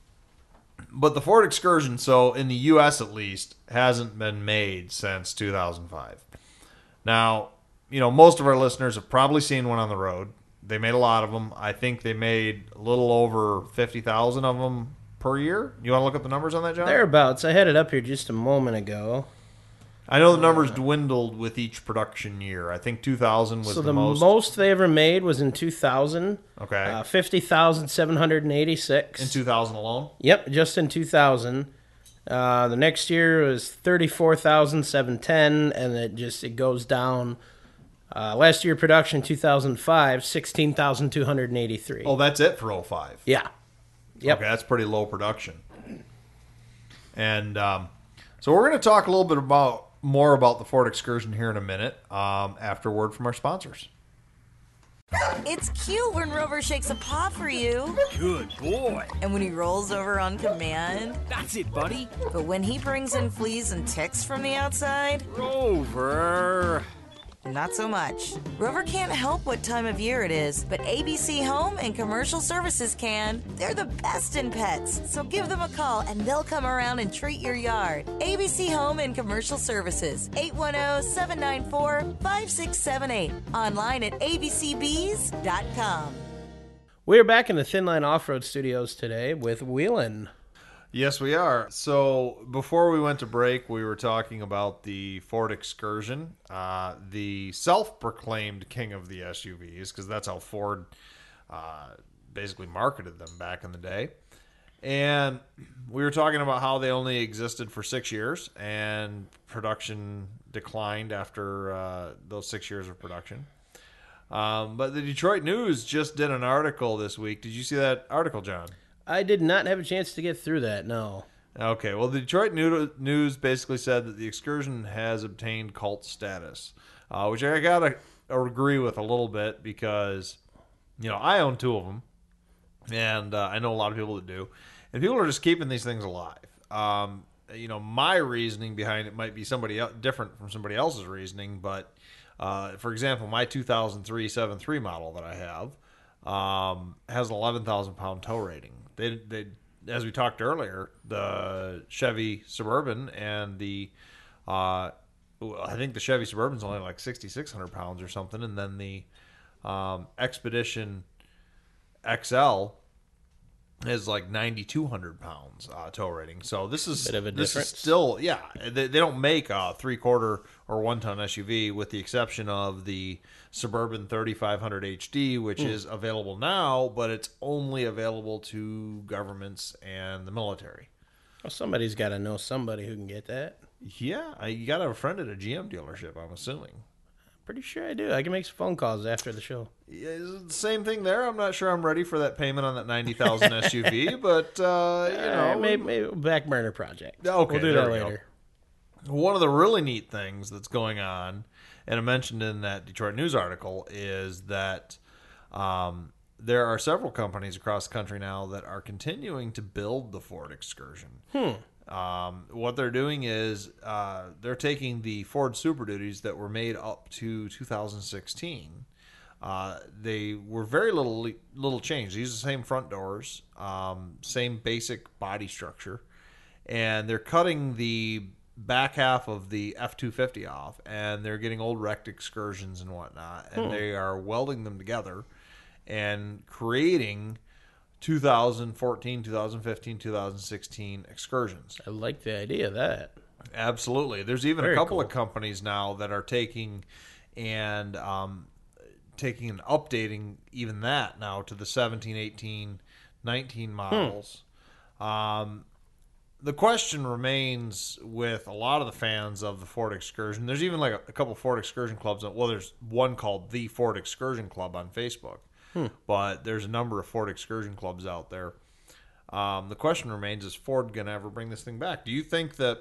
[SPEAKER 1] but the Ford Excursion, so in the U S at least, hasn't been made since two thousand five. Now, you know, most of our listeners have probably seen one on the road. They made a lot of them. I think they made a little over fifty thousand of them per year. You want to look up the numbers on that, John?
[SPEAKER 2] Thereabouts. I had it up here just a moment ago.
[SPEAKER 1] I know the numbers dwindled with each production year. I think two thousand was
[SPEAKER 2] So
[SPEAKER 1] the,
[SPEAKER 2] the
[SPEAKER 1] most.
[SPEAKER 2] most they ever made was in two thousand.
[SPEAKER 1] Okay.
[SPEAKER 2] Uh, fifty thousand seven hundred eighty-six.
[SPEAKER 1] In two thousand alone?
[SPEAKER 2] Yep, just in two thousand. Uh, the next year was thirty-four thousand seven hundred ten, and it just it goes down. Uh, last year production, two thousand five, sixteen thousand two hundred eighty-three.
[SPEAKER 1] Oh, that's it for oh five.
[SPEAKER 2] Yeah. Yep.
[SPEAKER 1] Okay, that's pretty low production. And um, so we're going to talk a little bit about more about the Ford Excursion here in a minute um, after a word from our sponsors.
[SPEAKER 4] It's cute when Rover shakes a paw for you.
[SPEAKER 3] Good boy.
[SPEAKER 4] And when he rolls over on command.
[SPEAKER 3] That's it, buddy.
[SPEAKER 4] But when he brings in fleas and ticks from the outside,
[SPEAKER 3] Rover.
[SPEAKER 4] not so much. Rover can't help what time of year it is, but A B C Home and Commercial Services can. They're the best in pets, so give them a call and they'll come around and treat your yard. A B C Home and Commercial Services, eight one zero, seven nine four, five six seven eight. Online at a b c bees dot com.
[SPEAKER 2] We're back in the Thin Line Off-Road Studios today with Wheelin'.
[SPEAKER 1] Yes, we are. So before we went to break, we were talking about the Ford Excursion, uh, the self-proclaimed king of the S U Vs, because that's how Ford uh, basically marketed them back in the day. And we were talking about how they only existed for six years, and production declined after uh, those six years of production. Um, but the Detroit News just did an article this week. Did you see that article, John?
[SPEAKER 2] I did not have a chance to get through that, no.
[SPEAKER 1] Okay, well, the Detroit News basically said that the Excursion has obtained cult status, uh, which I gotta agree with a little bit because, you know, I own two of them, and uh, I know a lot of people that do, and people are just keeping these things alive. Um, you know, my reasoning behind it might be somebody else, different from somebody else's reasoning, but uh, for example, my two thousand three seven three model that I have um, has an eleven thousand pound tow rating. They, they, as we talked earlier, the Chevy Suburban and the, uh, I think the Chevy Suburban's only like sixty-six hundred pounds or something, and then the um, Expedition X L is like ninety-two hundred pounds uh, tow rating. So this is
[SPEAKER 2] Bit of a
[SPEAKER 1] this
[SPEAKER 2] difference.
[SPEAKER 1] is still yeah. They, they don't make a three quarter or one ton S U V with the exception of the Suburban thirty-five hundred H D, which
[SPEAKER 2] Mm.
[SPEAKER 1] is available now, but it's only available to governments and the military.
[SPEAKER 2] Well, somebody's got to know somebody who can get that.
[SPEAKER 1] Yeah, I- you got to have a friend at a G M dealership, I'm assuming.
[SPEAKER 2] Pretty sure I do. I can make some phone calls after the show.
[SPEAKER 1] Yeah, is it the same thing there? I'm not sure I'm ready for that payment on that ninety thousand S U V, but, uh, you know.
[SPEAKER 2] Uh, maybe, maybe a back burner project.
[SPEAKER 1] Okay,
[SPEAKER 2] we'll do
[SPEAKER 1] there
[SPEAKER 2] that
[SPEAKER 1] we go.
[SPEAKER 2] later.
[SPEAKER 1] One of the really neat things that's going on, and I mentioned in that Detroit News article, is that um, there are several companies across the country now that are continuing to build the Ford Excursion.
[SPEAKER 2] Hmm.
[SPEAKER 1] Um, what they're doing is uh, they're taking the Ford Super Duties that were made up to two thousand sixteen. Uh, they were very little little change. These are the same front doors, um, same basic body structure, and they're cutting the back half of the F two fifty off, and they're getting old wrecked Excursions and whatnot, and
[SPEAKER 2] Hmm.
[SPEAKER 1] they are welding them together and creating two thousand fourteen, two thousand fifteen, two thousand sixteen Excursions.
[SPEAKER 2] I like the idea of that.
[SPEAKER 1] Absolutely. There's even
[SPEAKER 2] Very
[SPEAKER 1] a couple
[SPEAKER 2] cool.
[SPEAKER 1] of companies now that are taking and um, taking and updating even that now to the seventeen, eighteen, nineteen models. Um, the question remains with a lot of the fans of the Ford Excursion. There's even like a, a couple Ford Excursion clubs. Well, there's one called the Ford Excursion Club on Facebook, but there's a number of Ford Excursion clubs out there. Um, the question remains, is Ford going to ever bring this thing back? Do you think that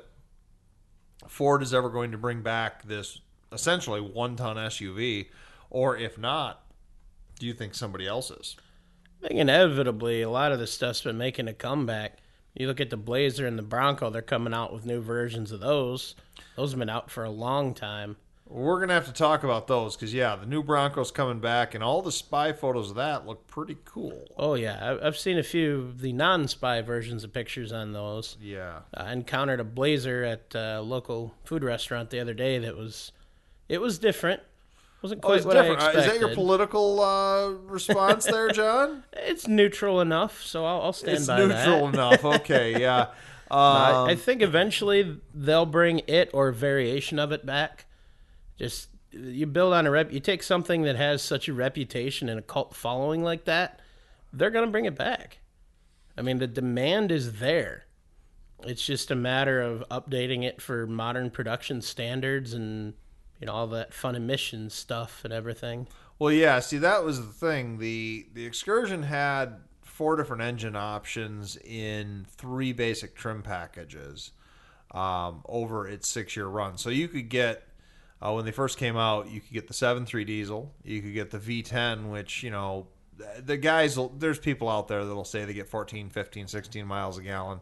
[SPEAKER 1] Ford is ever going to bring back this essentially one-ton S U V? Or if not, do you think somebody else is?
[SPEAKER 2] I think inevitably a lot of this stuff's been making a comeback. You look at the Blazer and the Bronco, they're coming out with new versions of those. Those have been out for a long time.
[SPEAKER 1] We're going to have to talk about those because, yeah, the new Bronco's coming back, and all the spy photos of that look pretty cool.
[SPEAKER 2] Oh, yeah. I- I've seen a few of the non-spy versions of pictures on those.
[SPEAKER 1] Yeah.
[SPEAKER 2] I encountered a Blazer at a local food restaurant the other day that was, it was different. Wasn't
[SPEAKER 1] Oh,
[SPEAKER 2] quite
[SPEAKER 1] it's
[SPEAKER 2] what
[SPEAKER 1] different.
[SPEAKER 2] I
[SPEAKER 1] Uh,
[SPEAKER 2] expected.
[SPEAKER 1] is that your political uh, response there, John?
[SPEAKER 2] It's neutral enough, so I'll, I'll stand
[SPEAKER 1] It's
[SPEAKER 2] by
[SPEAKER 1] neutral
[SPEAKER 2] that.
[SPEAKER 1] enough. Okay, yeah. Um,
[SPEAKER 2] I, I think eventually they'll bring it or a variation of it back. Just you build on a rep. You take something that has such a reputation and a cult following like that, they're gonna bring it back. I mean, the demand is there. It's just a matter of updating it for modern production standards and you know all that fun emissions stuff and everything.
[SPEAKER 1] Well, yeah. See, that was the thing. the The Excursion had four different engine options in three basic trim packages um, over its six year run. So you could get uh, when they first came out, you could get the seven point three diesel, you could get the V ten, which you know the guys. Will, there's people out there that'll say they get fourteen, fifteen, sixteen miles a gallon.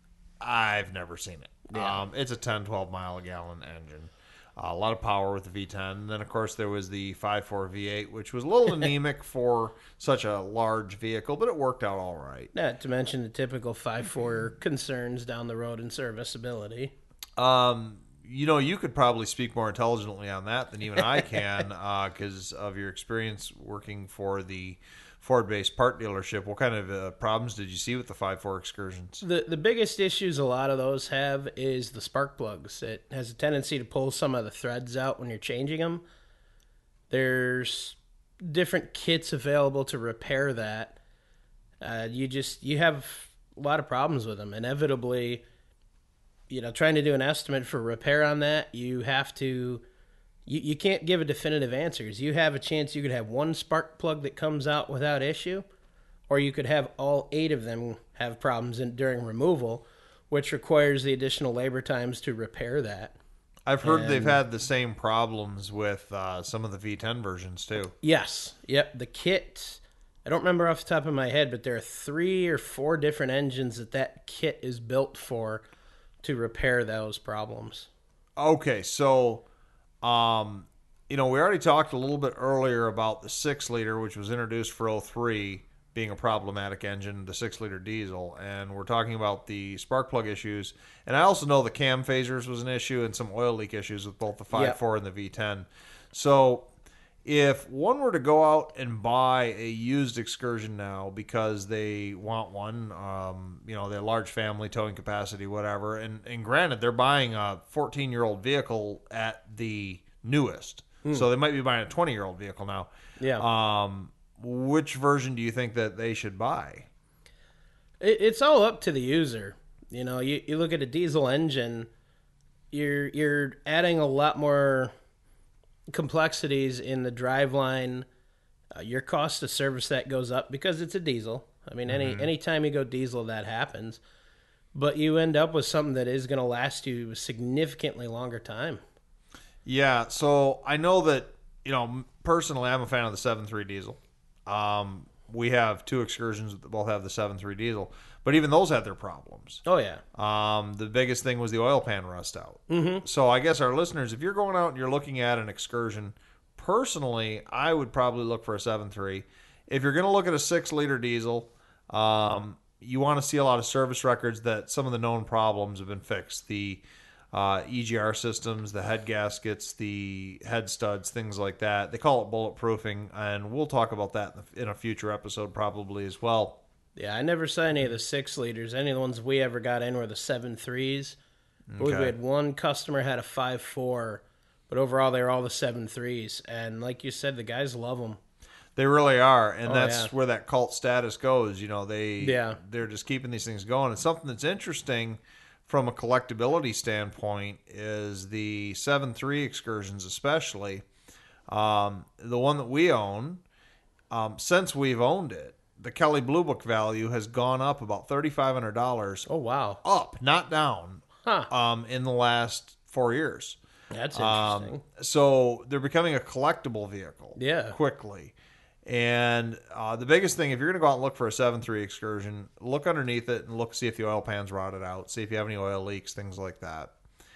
[SPEAKER 1] I've never seen it.
[SPEAKER 2] Yeah.
[SPEAKER 1] Um, it's a ten, twelve mile a gallon engine. Uh, a lot of power with the V ten. And then, of course, there was the five point four V eight, which was a little anemic for such a large vehicle, but it worked out all right.
[SPEAKER 2] Not to mention the typical five four concerns down the road in serviceability.
[SPEAKER 1] Um, you know, you could probably speak more intelligently on that than even I can because uh, of your experience working for the Ford-based part dealership. What kind of uh, problems did you see with the five point four Excursions?
[SPEAKER 2] The the biggest issues a lot of those have is the spark plugs. It has a tendency to pull some of the threads out when you're changing them. There's different kits available to repair that. Uh, you just you have a lot of problems with them. Inevitably, you know, trying to do an estimate for repair on that, you have to. You, you can't give a definitive answer. You have a chance you could have one spark plug that comes out without issue, or you could have all eight of them have problems in, during removal, which requires the additional labor times to repair that.
[SPEAKER 1] I've heard
[SPEAKER 2] And-
[SPEAKER 1] they've had the same problems with uh, some of the V ten versions, too.
[SPEAKER 2] Yes. Yep. The kit, I don't remember off the top of my head, but there are three or four different engines that that kit is built for to repair those problems.
[SPEAKER 1] Okay, so, um, you know, we already talked a little bit earlier about the six liter, which was introduced for oh three, being a problematic engine, the six liter diesel, and we're talking about the spark plug issues. And I also know the cam phasers was an issue and some oil leak issues with both the five point four and the V ten. So if one were to go out and buy a used Excursion now because they want one, um, you know, they're a large family, towing capacity, whatever, and, and granted, they're buying a fourteen-year-old vehicle at the newest, so they might be buying a twenty-year-old vehicle now.
[SPEAKER 2] Yeah.
[SPEAKER 1] Um, which version do you think that they should buy?
[SPEAKER 2] It, it's all up to the user. You know, you, you look at a diesel engine, you're you're adding a lot more complexities in the driveline. Uh, your cost to service that goes up because it's a diesel. I mean, any
[SPEAKER 1] Mm-hmm.
[SPEAKER 2] anytime you go diesel, that happens. But you end up with something that is going to last you a significantly longer time.
[SPEAKER 1] Yeah, so I know that, you know, personally, I'm a fan of the seven three diesel. Um, we have two excursions that both have the seven three diesel, but even those had their problems.
[SPEAKER 2] Oh, yeah.
[SPEAKER 1] Um, the biggest thing was the oil pan rust out. Mm-hmm. So I guess our listeners, if you're going out and you're looking at an excursion, personally, I would probably look for a seven three. If you're going to look at a six liter diesel, um, you want to see a lot of service records that some of the known problems have been fixed. The uh, E G R systems, the head gaskets, the head studs, things like that. They call it bulletproofing, and we'll talk about that in, the, in a future episode probably as well.
[SPEAKER 2] Yeah, I never saw any of the six liters. Any of the ones we ever got in were the seven threes. I believe we
[SPEAKER 1] Okay.
[SPEAKER 2] had one customer had a five four, but overall they were all the seven threes. And like you said, the guys love them.
[SPEAKER 1] They really are, and
[SPEAKER 2] Oh,
[SPEAKER 1] that's
[SPEAKER 2] yeah.
[SPEAKER 1] where that cult status goes. You know, they
[SPEAKER 2] Yeah.
[SPEAKER 1] they're just keeping these things going. And something that's interesting from a collectability standpoint is the seven three excursions, especially um, the one that we own. Um, since we've owned it, the Kelly Blue Book value has gone up about thirty five hundred dollars.
[SPEAKER 2] Oh, wow.
[SPEAKER 1] Up, not down.
[SPEAKER 2] Huh.
[SPEAKER 1] Um, in the last four years.
[SPEAKER 2] That's interesting.
[SPEAKER 1] Um, so they're becoming a collectible vehicle.
[SPEAKER 2] Yeah.
[SPEAKER 1] Quickly. And uh, the biggest thing, if you're going to go out and look for a seven three excursion, look underneath it and look, see if the oil pan's rotted out, see if you have any oil leaks, things like that.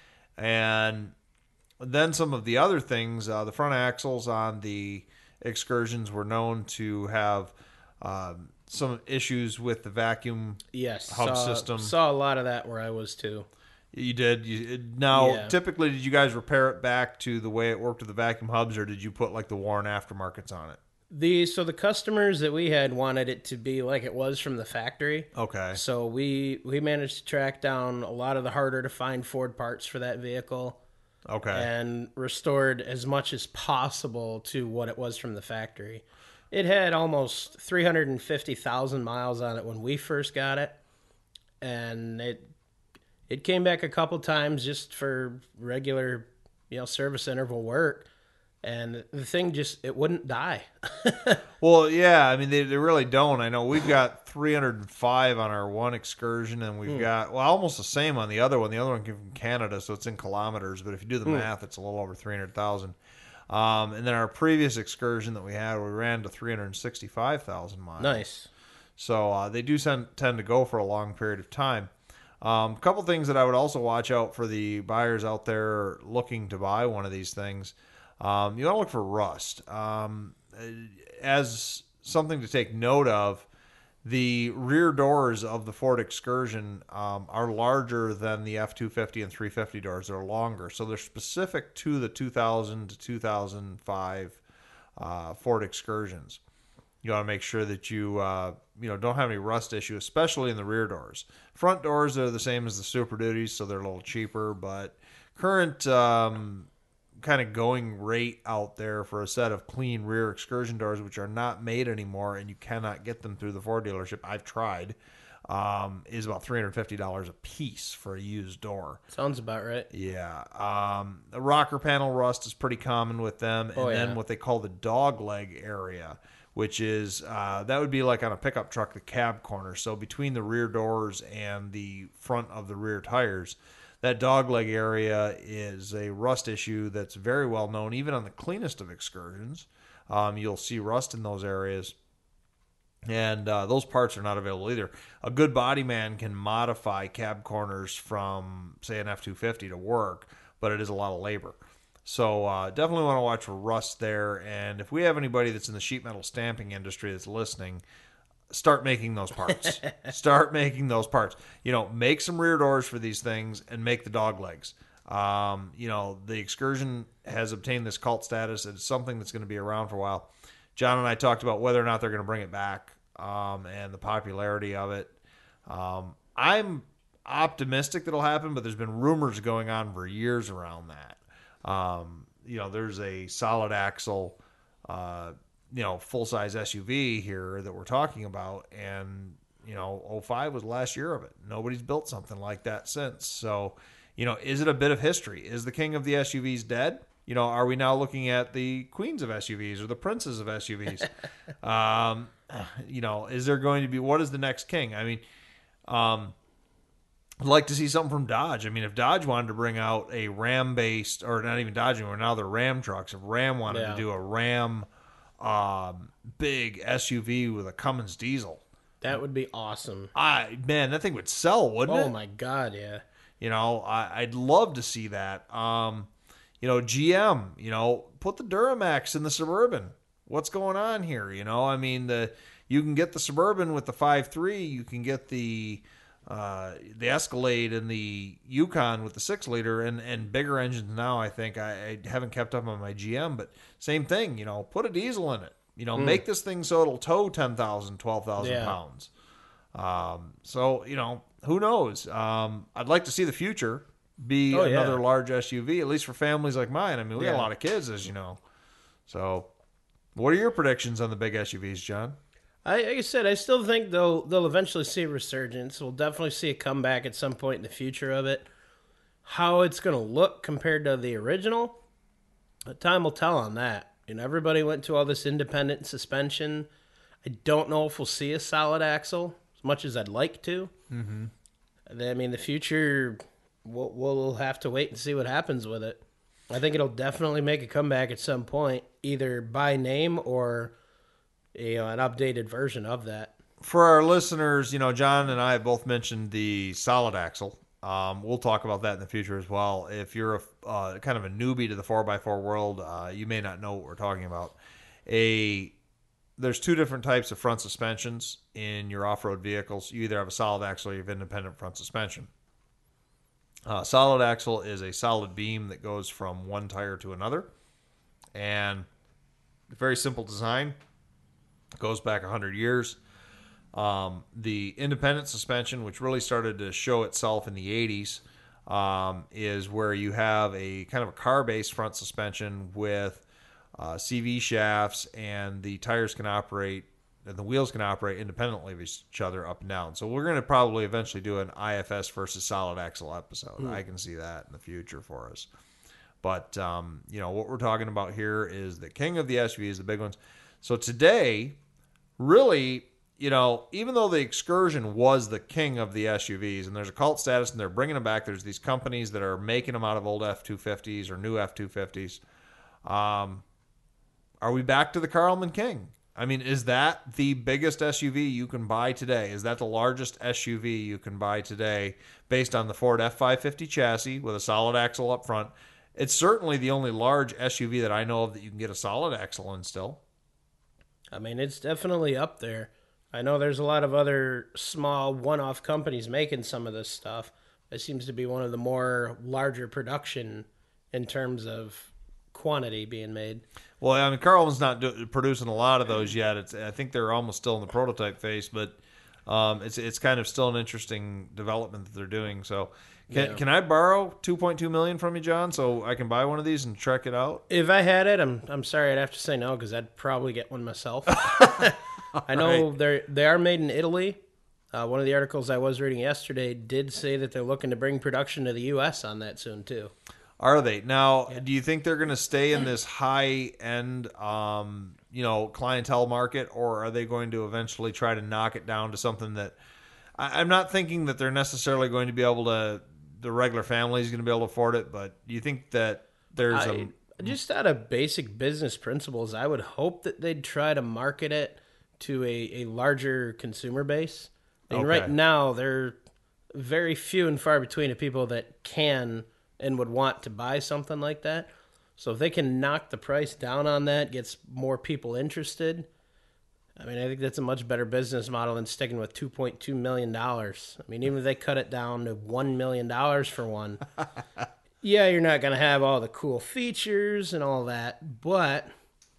[SPEAKER 1] And then some of the other things, uh, the front axles on the excursions were known to have um, some issues with the vacuum.
[SPEAKER 2] Yes.
[SPEAKER 1] hub
[SPEAKER 2] saw,
[SPEAKER 1] system.
[SPEAKER 2] Saw a lot of that where I was too.
[SPEAKER 1] You did. You, now,
[SPEAKER 2] Yeah.
[SPEAKER 1] typically, did you guys repair it back to the way it worked with the vacuum hubs, or did you put like the Warren aftermarkets on it?
[SPEAKER 2] The so the customers that we had wanted it to be like it was from the factory.
[SPEAKER 1] Okay.
[SPEAKER 2] So we we managed to track down a lot of the harder to find Ford parts for that vehicle
[SPEAKER 1] Okay.
[SPEAKER 2] and restored as much as possible to what it was from the factory. It had almost three hundred fifty thousand miles on it when we first got it, and it it came back a couple times just for regular, you know, service interval work. And the thing just, it wouldn't die.
[SPEAKER 1] Well, yeah, I mean, they, they really don't. I know we've got three hundred five on our one excursion, and we've got, well, almost the same on the other one. The other one came from Canada, so it's in kilometers, but if you do the math, it's a little over three hundred thousand. Um, and then our previous excursion that we had, we ran to three hundred sixty-five thousand miles.
[SPEAKER 2] Nice.
[SPEAKER 1] So uh, they do tend, tend to go for a long period of time. A um, couple things that I would also watch out for the buyers out there looking to buy one of these things. Um, you want to look for rust. Um, as something to take note of, the rear doors of the Ford Excursion um, are larger than the F two fifty and three fifty doors. They're longer. So they're specific to the two thousand to two thousand five uh, Ford Excursions. You want to make sure that you uh, you know don't have any rust issue, especially in the rear doors. Front doors are the same as the Super Duties, so they're a little cheaper. But current um, kind of going rate out there for a set of clean rear excursion doors, which are not made anymore, and you cannot get them through the Ford dealership. I've tried. Um, is about three hundred fifty dollars a piece for a used door.
[SPEAKER 2] Sounds about right.
[SPEAKER 1] Yeah. Um, the rocker panel rust is pretty common with them. And
[SPEAKER 2] Oh,
[SPEAKER 1] then
[SPEAKER 2] yeah.
[SPEAKER 1] what they call the dog leg area, which is, uh, that would be like on a pickup truck, the cab corner. So between the rear doors and the front of the rear tires, that dog leg area is a rust issue that's very well known. Even on the cleanest of excursions, um, you'll see rust in those areas. And uh, those parts are not available either. A good body man can modify cab corners from, say, an F two fifty to work, but it is a lot of labor. So uh, definitely want to watch for rust there. And if we have anybody that's in the sheet metal stamping industry that's listening, start making those parts. Start making those parts. You know, make some rear doors for these things and make the dog legs. Um, you know, the Excursion has obtained this cult status. It's something that's going to be around for a while. John and I talked about whether or not they're going to bring it back um, and the popularity of it. Um, I'm optimistic that it'll happen, but there's been rumors going on for years around that. Um, you know, there's a solid axle, uh, you know, full-size S U V here that we're talking about, and, you know, oh five was the last year of it. Nobody's built something like that since. So, you know, is it a bit of history? Is the king of the S U Vs dead? You know, are we now looking at the queens of S U Vs or the princes of S U Vs? um, you know, is there going to be, what is the next king? I mean, um, I'd like to see something from Dodge. I mean, if Dodge wanted to bring out a Ram-based, or not even Dodge anymore, now they're Ram trucks. If Ram wanted
[SPEAKER 2] Yeah.
[SPEAKER 1] to do a Ram um, big S U V with a Cummins diesel,
[SPEAKER 2] That would be awesome.
[SPEAKER 1] I man, that thing would sell, wouldn't it?
[SPEAKER 2] Oh my God, yeah.
[SPEAKER 1] You know, I, I'd love to see that. Um, you know, G M, you know, put the Duramax in the Suburban. What's going on here? You know, I mean, the you can get the Suburban with the five three. You can get the uh, the Escalade and the Yukon with the six liter and, and bigger engines now. I think I, I haven't kept up on my G M, but same thing. You know, put a diesel in it. You know, mm. make this thing so it'll tow ten thousand, twelve thousand yeah. pounds. Um, so, you know, who knows? Um, I'd like to see the future be oh, another yeah. large S U V, at least for families like mine. I mean, we yeah. got a lot of kids, as you know. So, what are your predictions on the big S U Vs, John?
[SPEAKER 2] I, like I said, I still think they'll they'll eventually see a resurgence. We'll definitely see a comeback at some point in the future of it. How it's going to look compared to the original, time will tell on that. You know, everybody went to all this independent suspension. I don't know if we'll see a solid axle as much as I'd like to.
[SPEAKER 1] Mm-hmm.
[SPEAKER 2] I mean, the future, we'll, we'll have to wait and see what happens with it. I think it'll definitely make a comeback at some point, either by name or, you know, an updated version of that.
[SPEAKER 1] For our listeners, you know, John and I have both mentioned the solid axle. Um, we'll talk about that in the future as well. If you're a uh, kind of a newbie to the four by four world, uh, you may not know what we're talking about. A There's two different types of front suspensions in your off-road vehicles. You either have a solid axle or you have independent front suspension. Uh, solid axle is a solid beam that goes from one tire to another. And very simple design. It goes back one hundred years. Um, the independent suspension, which really started to show itself in the eighties, um, is where you have a kind of a car-based front suspension with uh, C V shafts, and the tires can operate, and the wheels can operate independently of each other up and down. So we're going to probably eventually do an I F S versus solid axle episode. Mm. I can see that in the future for us. But, um, you know, what we're talking about here is the king of the S U Vs, the big ones. So today, really, you know, even though the Excursion was the king of the S U Vs, and there's a cult status, and they're bringing them back, there's these companies that are making them out of old F two fifties or new F two fifties. Um, are we back to the Karlman King? I mean, is that the biggest S U V you can buy today? Is that the largest S U V you can buy today based on the Ford F five fifty chassis with a solid axle up front? It's certainly the only large S U V that I know of that you can get a solid axle in still.
[SPEAKER 2] I mean, it's definitely up there. I know there's a lot of other small one-off companies making some of this stuff. It seems to be one of the more larger production in terms of quantity being made.
[SPEAKER 1] Well, I mean, Karlman's not do, producing a lot of those yet. It's, I think they're almost still in the prototype phase, but um, it's it's kind of still an interesting development that they're doing. So, can yeah. can I borrow two point two million dollars from you, John, so I can buy one of these and check it out?
[SPEAKER 2] If I had it, I'm I'm sorry, I'd have to say no because I'd probably get one myself. I know right. they they are made in Italy. Uh, one of the articles I was reading yesterday did say that they're looking to bring production to the U S on that soon too.
[SPEAKER 1] Are they? Now, yeah. do you think they're going to stay in this high-end, um, you know, clientele market, or are they going to eventually try to knock it down to something that I, I'm not thinking that they're necessarily going to be able to, the regular family is going to be able to afford it, but do you think that there's
[SPEAKER 2] I,
[SPEAKER 1] a...
[SPEAKER 2] Just out of basic business principles, I would hope that they'd try to market it to a, a larger consumer base. And okay. right now, there are very few and far between of people that can and would want to buy something like that. So if they can knock the price down on that, gets more people interested, I mean, I think that's a much better business model than sticking with two point two million dollars. I mean, even if they cut it down to one million dollars for one, yeah, you're not going to have all the cool features and all that, but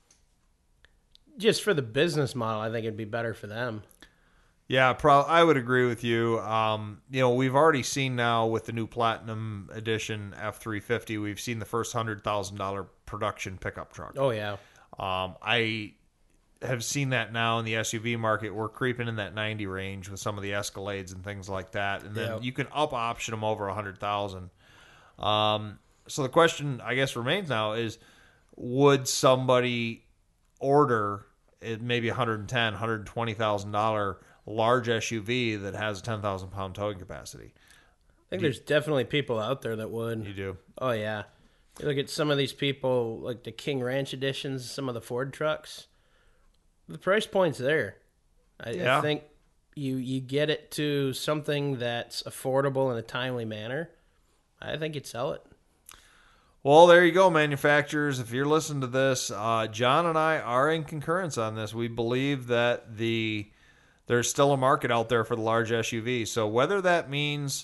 [SPEAKER 2] just for the business model, I think it'd be better for them.
[SPEAKER 1] Yeah, pro- I would agree with you. Um, you know, we've already seen now with the new Platinum Edition F three fifty, we've seen the first one hundred thousand dollars production pickup truck.
[SPEAKER 2] Oh, yeah.
[SPEAKER 1] Um, I have seen that now in the S U V market. We're creeping in that ninety range with some of the Escalades and things like that. And then yep. you can up option them over one hundred thousand Um, so the question, I guess, remains now is, would somebody order it maybe one hundred ten thousand dollars, one hundred twenty thousand dollars large S U V that has a ten thousand pound towing capacity?
[SPEAKER 2] I think there's definitely people out there that would.
[SPEAKER 1] You do?
[SPEAKER 2] Oh, yeah. You look at some of these people, like the King Ranch editions, some of the Ford trucks. The price point's there. I,
[SPEAKER 1] Yeah.
[SPEAKER 2] I think you you get it to something that's affordable in a timely manner. I think you'd sell it.
[SPEAKER 1] Well, there you go, manufacturers. If you're listening to this, uh, John and I are in concurrence on this. We believe that the there's still a market out there for the large S U V. So whether that means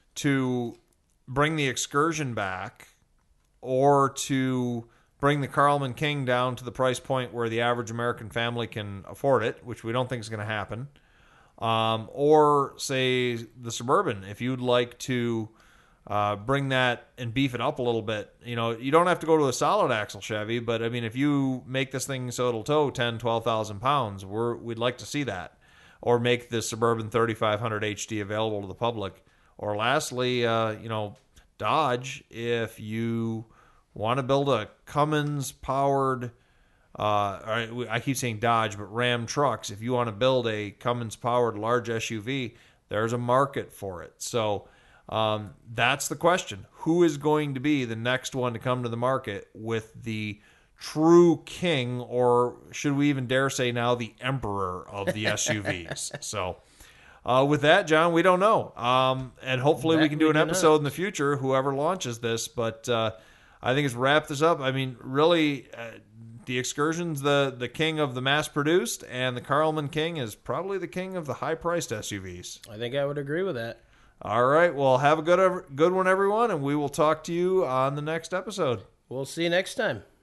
[SPEAKER 1] to bring the Excursion back or to bring the Carlman King down to the price point where the average American family can afford it, which we don't think is going to happen, um, or say the Suburban, if you'd like to uh, bring that and beef it up a little bit. You know, you don't have to go to a solid axle Chevy, but I mean, if you make this thing so it'll tow ten, twelve thousand pounds, we're, we'd like to see that. Or make the Suburban thirty-five hundred H D available to the public. Or lastly, uh, you know, Dodge, if you want to build a Cummins-powered, uh, I keep saying Dodge, but Ram trucks, if you want to build a Cummins-powered large S U V, there's a market for it. So um, that's the question. Who is going to be the next one to come to the market with the true king, or should we even dare say now the emperor of the S U Vs? So uh, with that, John, we don't know. Um, and hopefully
[SPEAKER 2] That
[SPEAKER 1] we can do
[SPEAKER 2] we
[SPEAKER 1] an
[SPEAKER 2] do
[SPEAKER 1] episode
[SPEAKER 2] not.
[SPEAKER 1] in the future, whoever launches this. But uh, I think it's wrap this up. I mean, really, uh, the Excursion's the, the king of the mass-produced, and the Carlman King is probably the king of the high-priced S U Vs.
[SPEAKER 2] I think I would agree with that.
[SPEAKER 1] All right. Well, have a good, good one, everyone, and we will talk to you on the next episode.
[SPEAKER 2] We'll see you next time.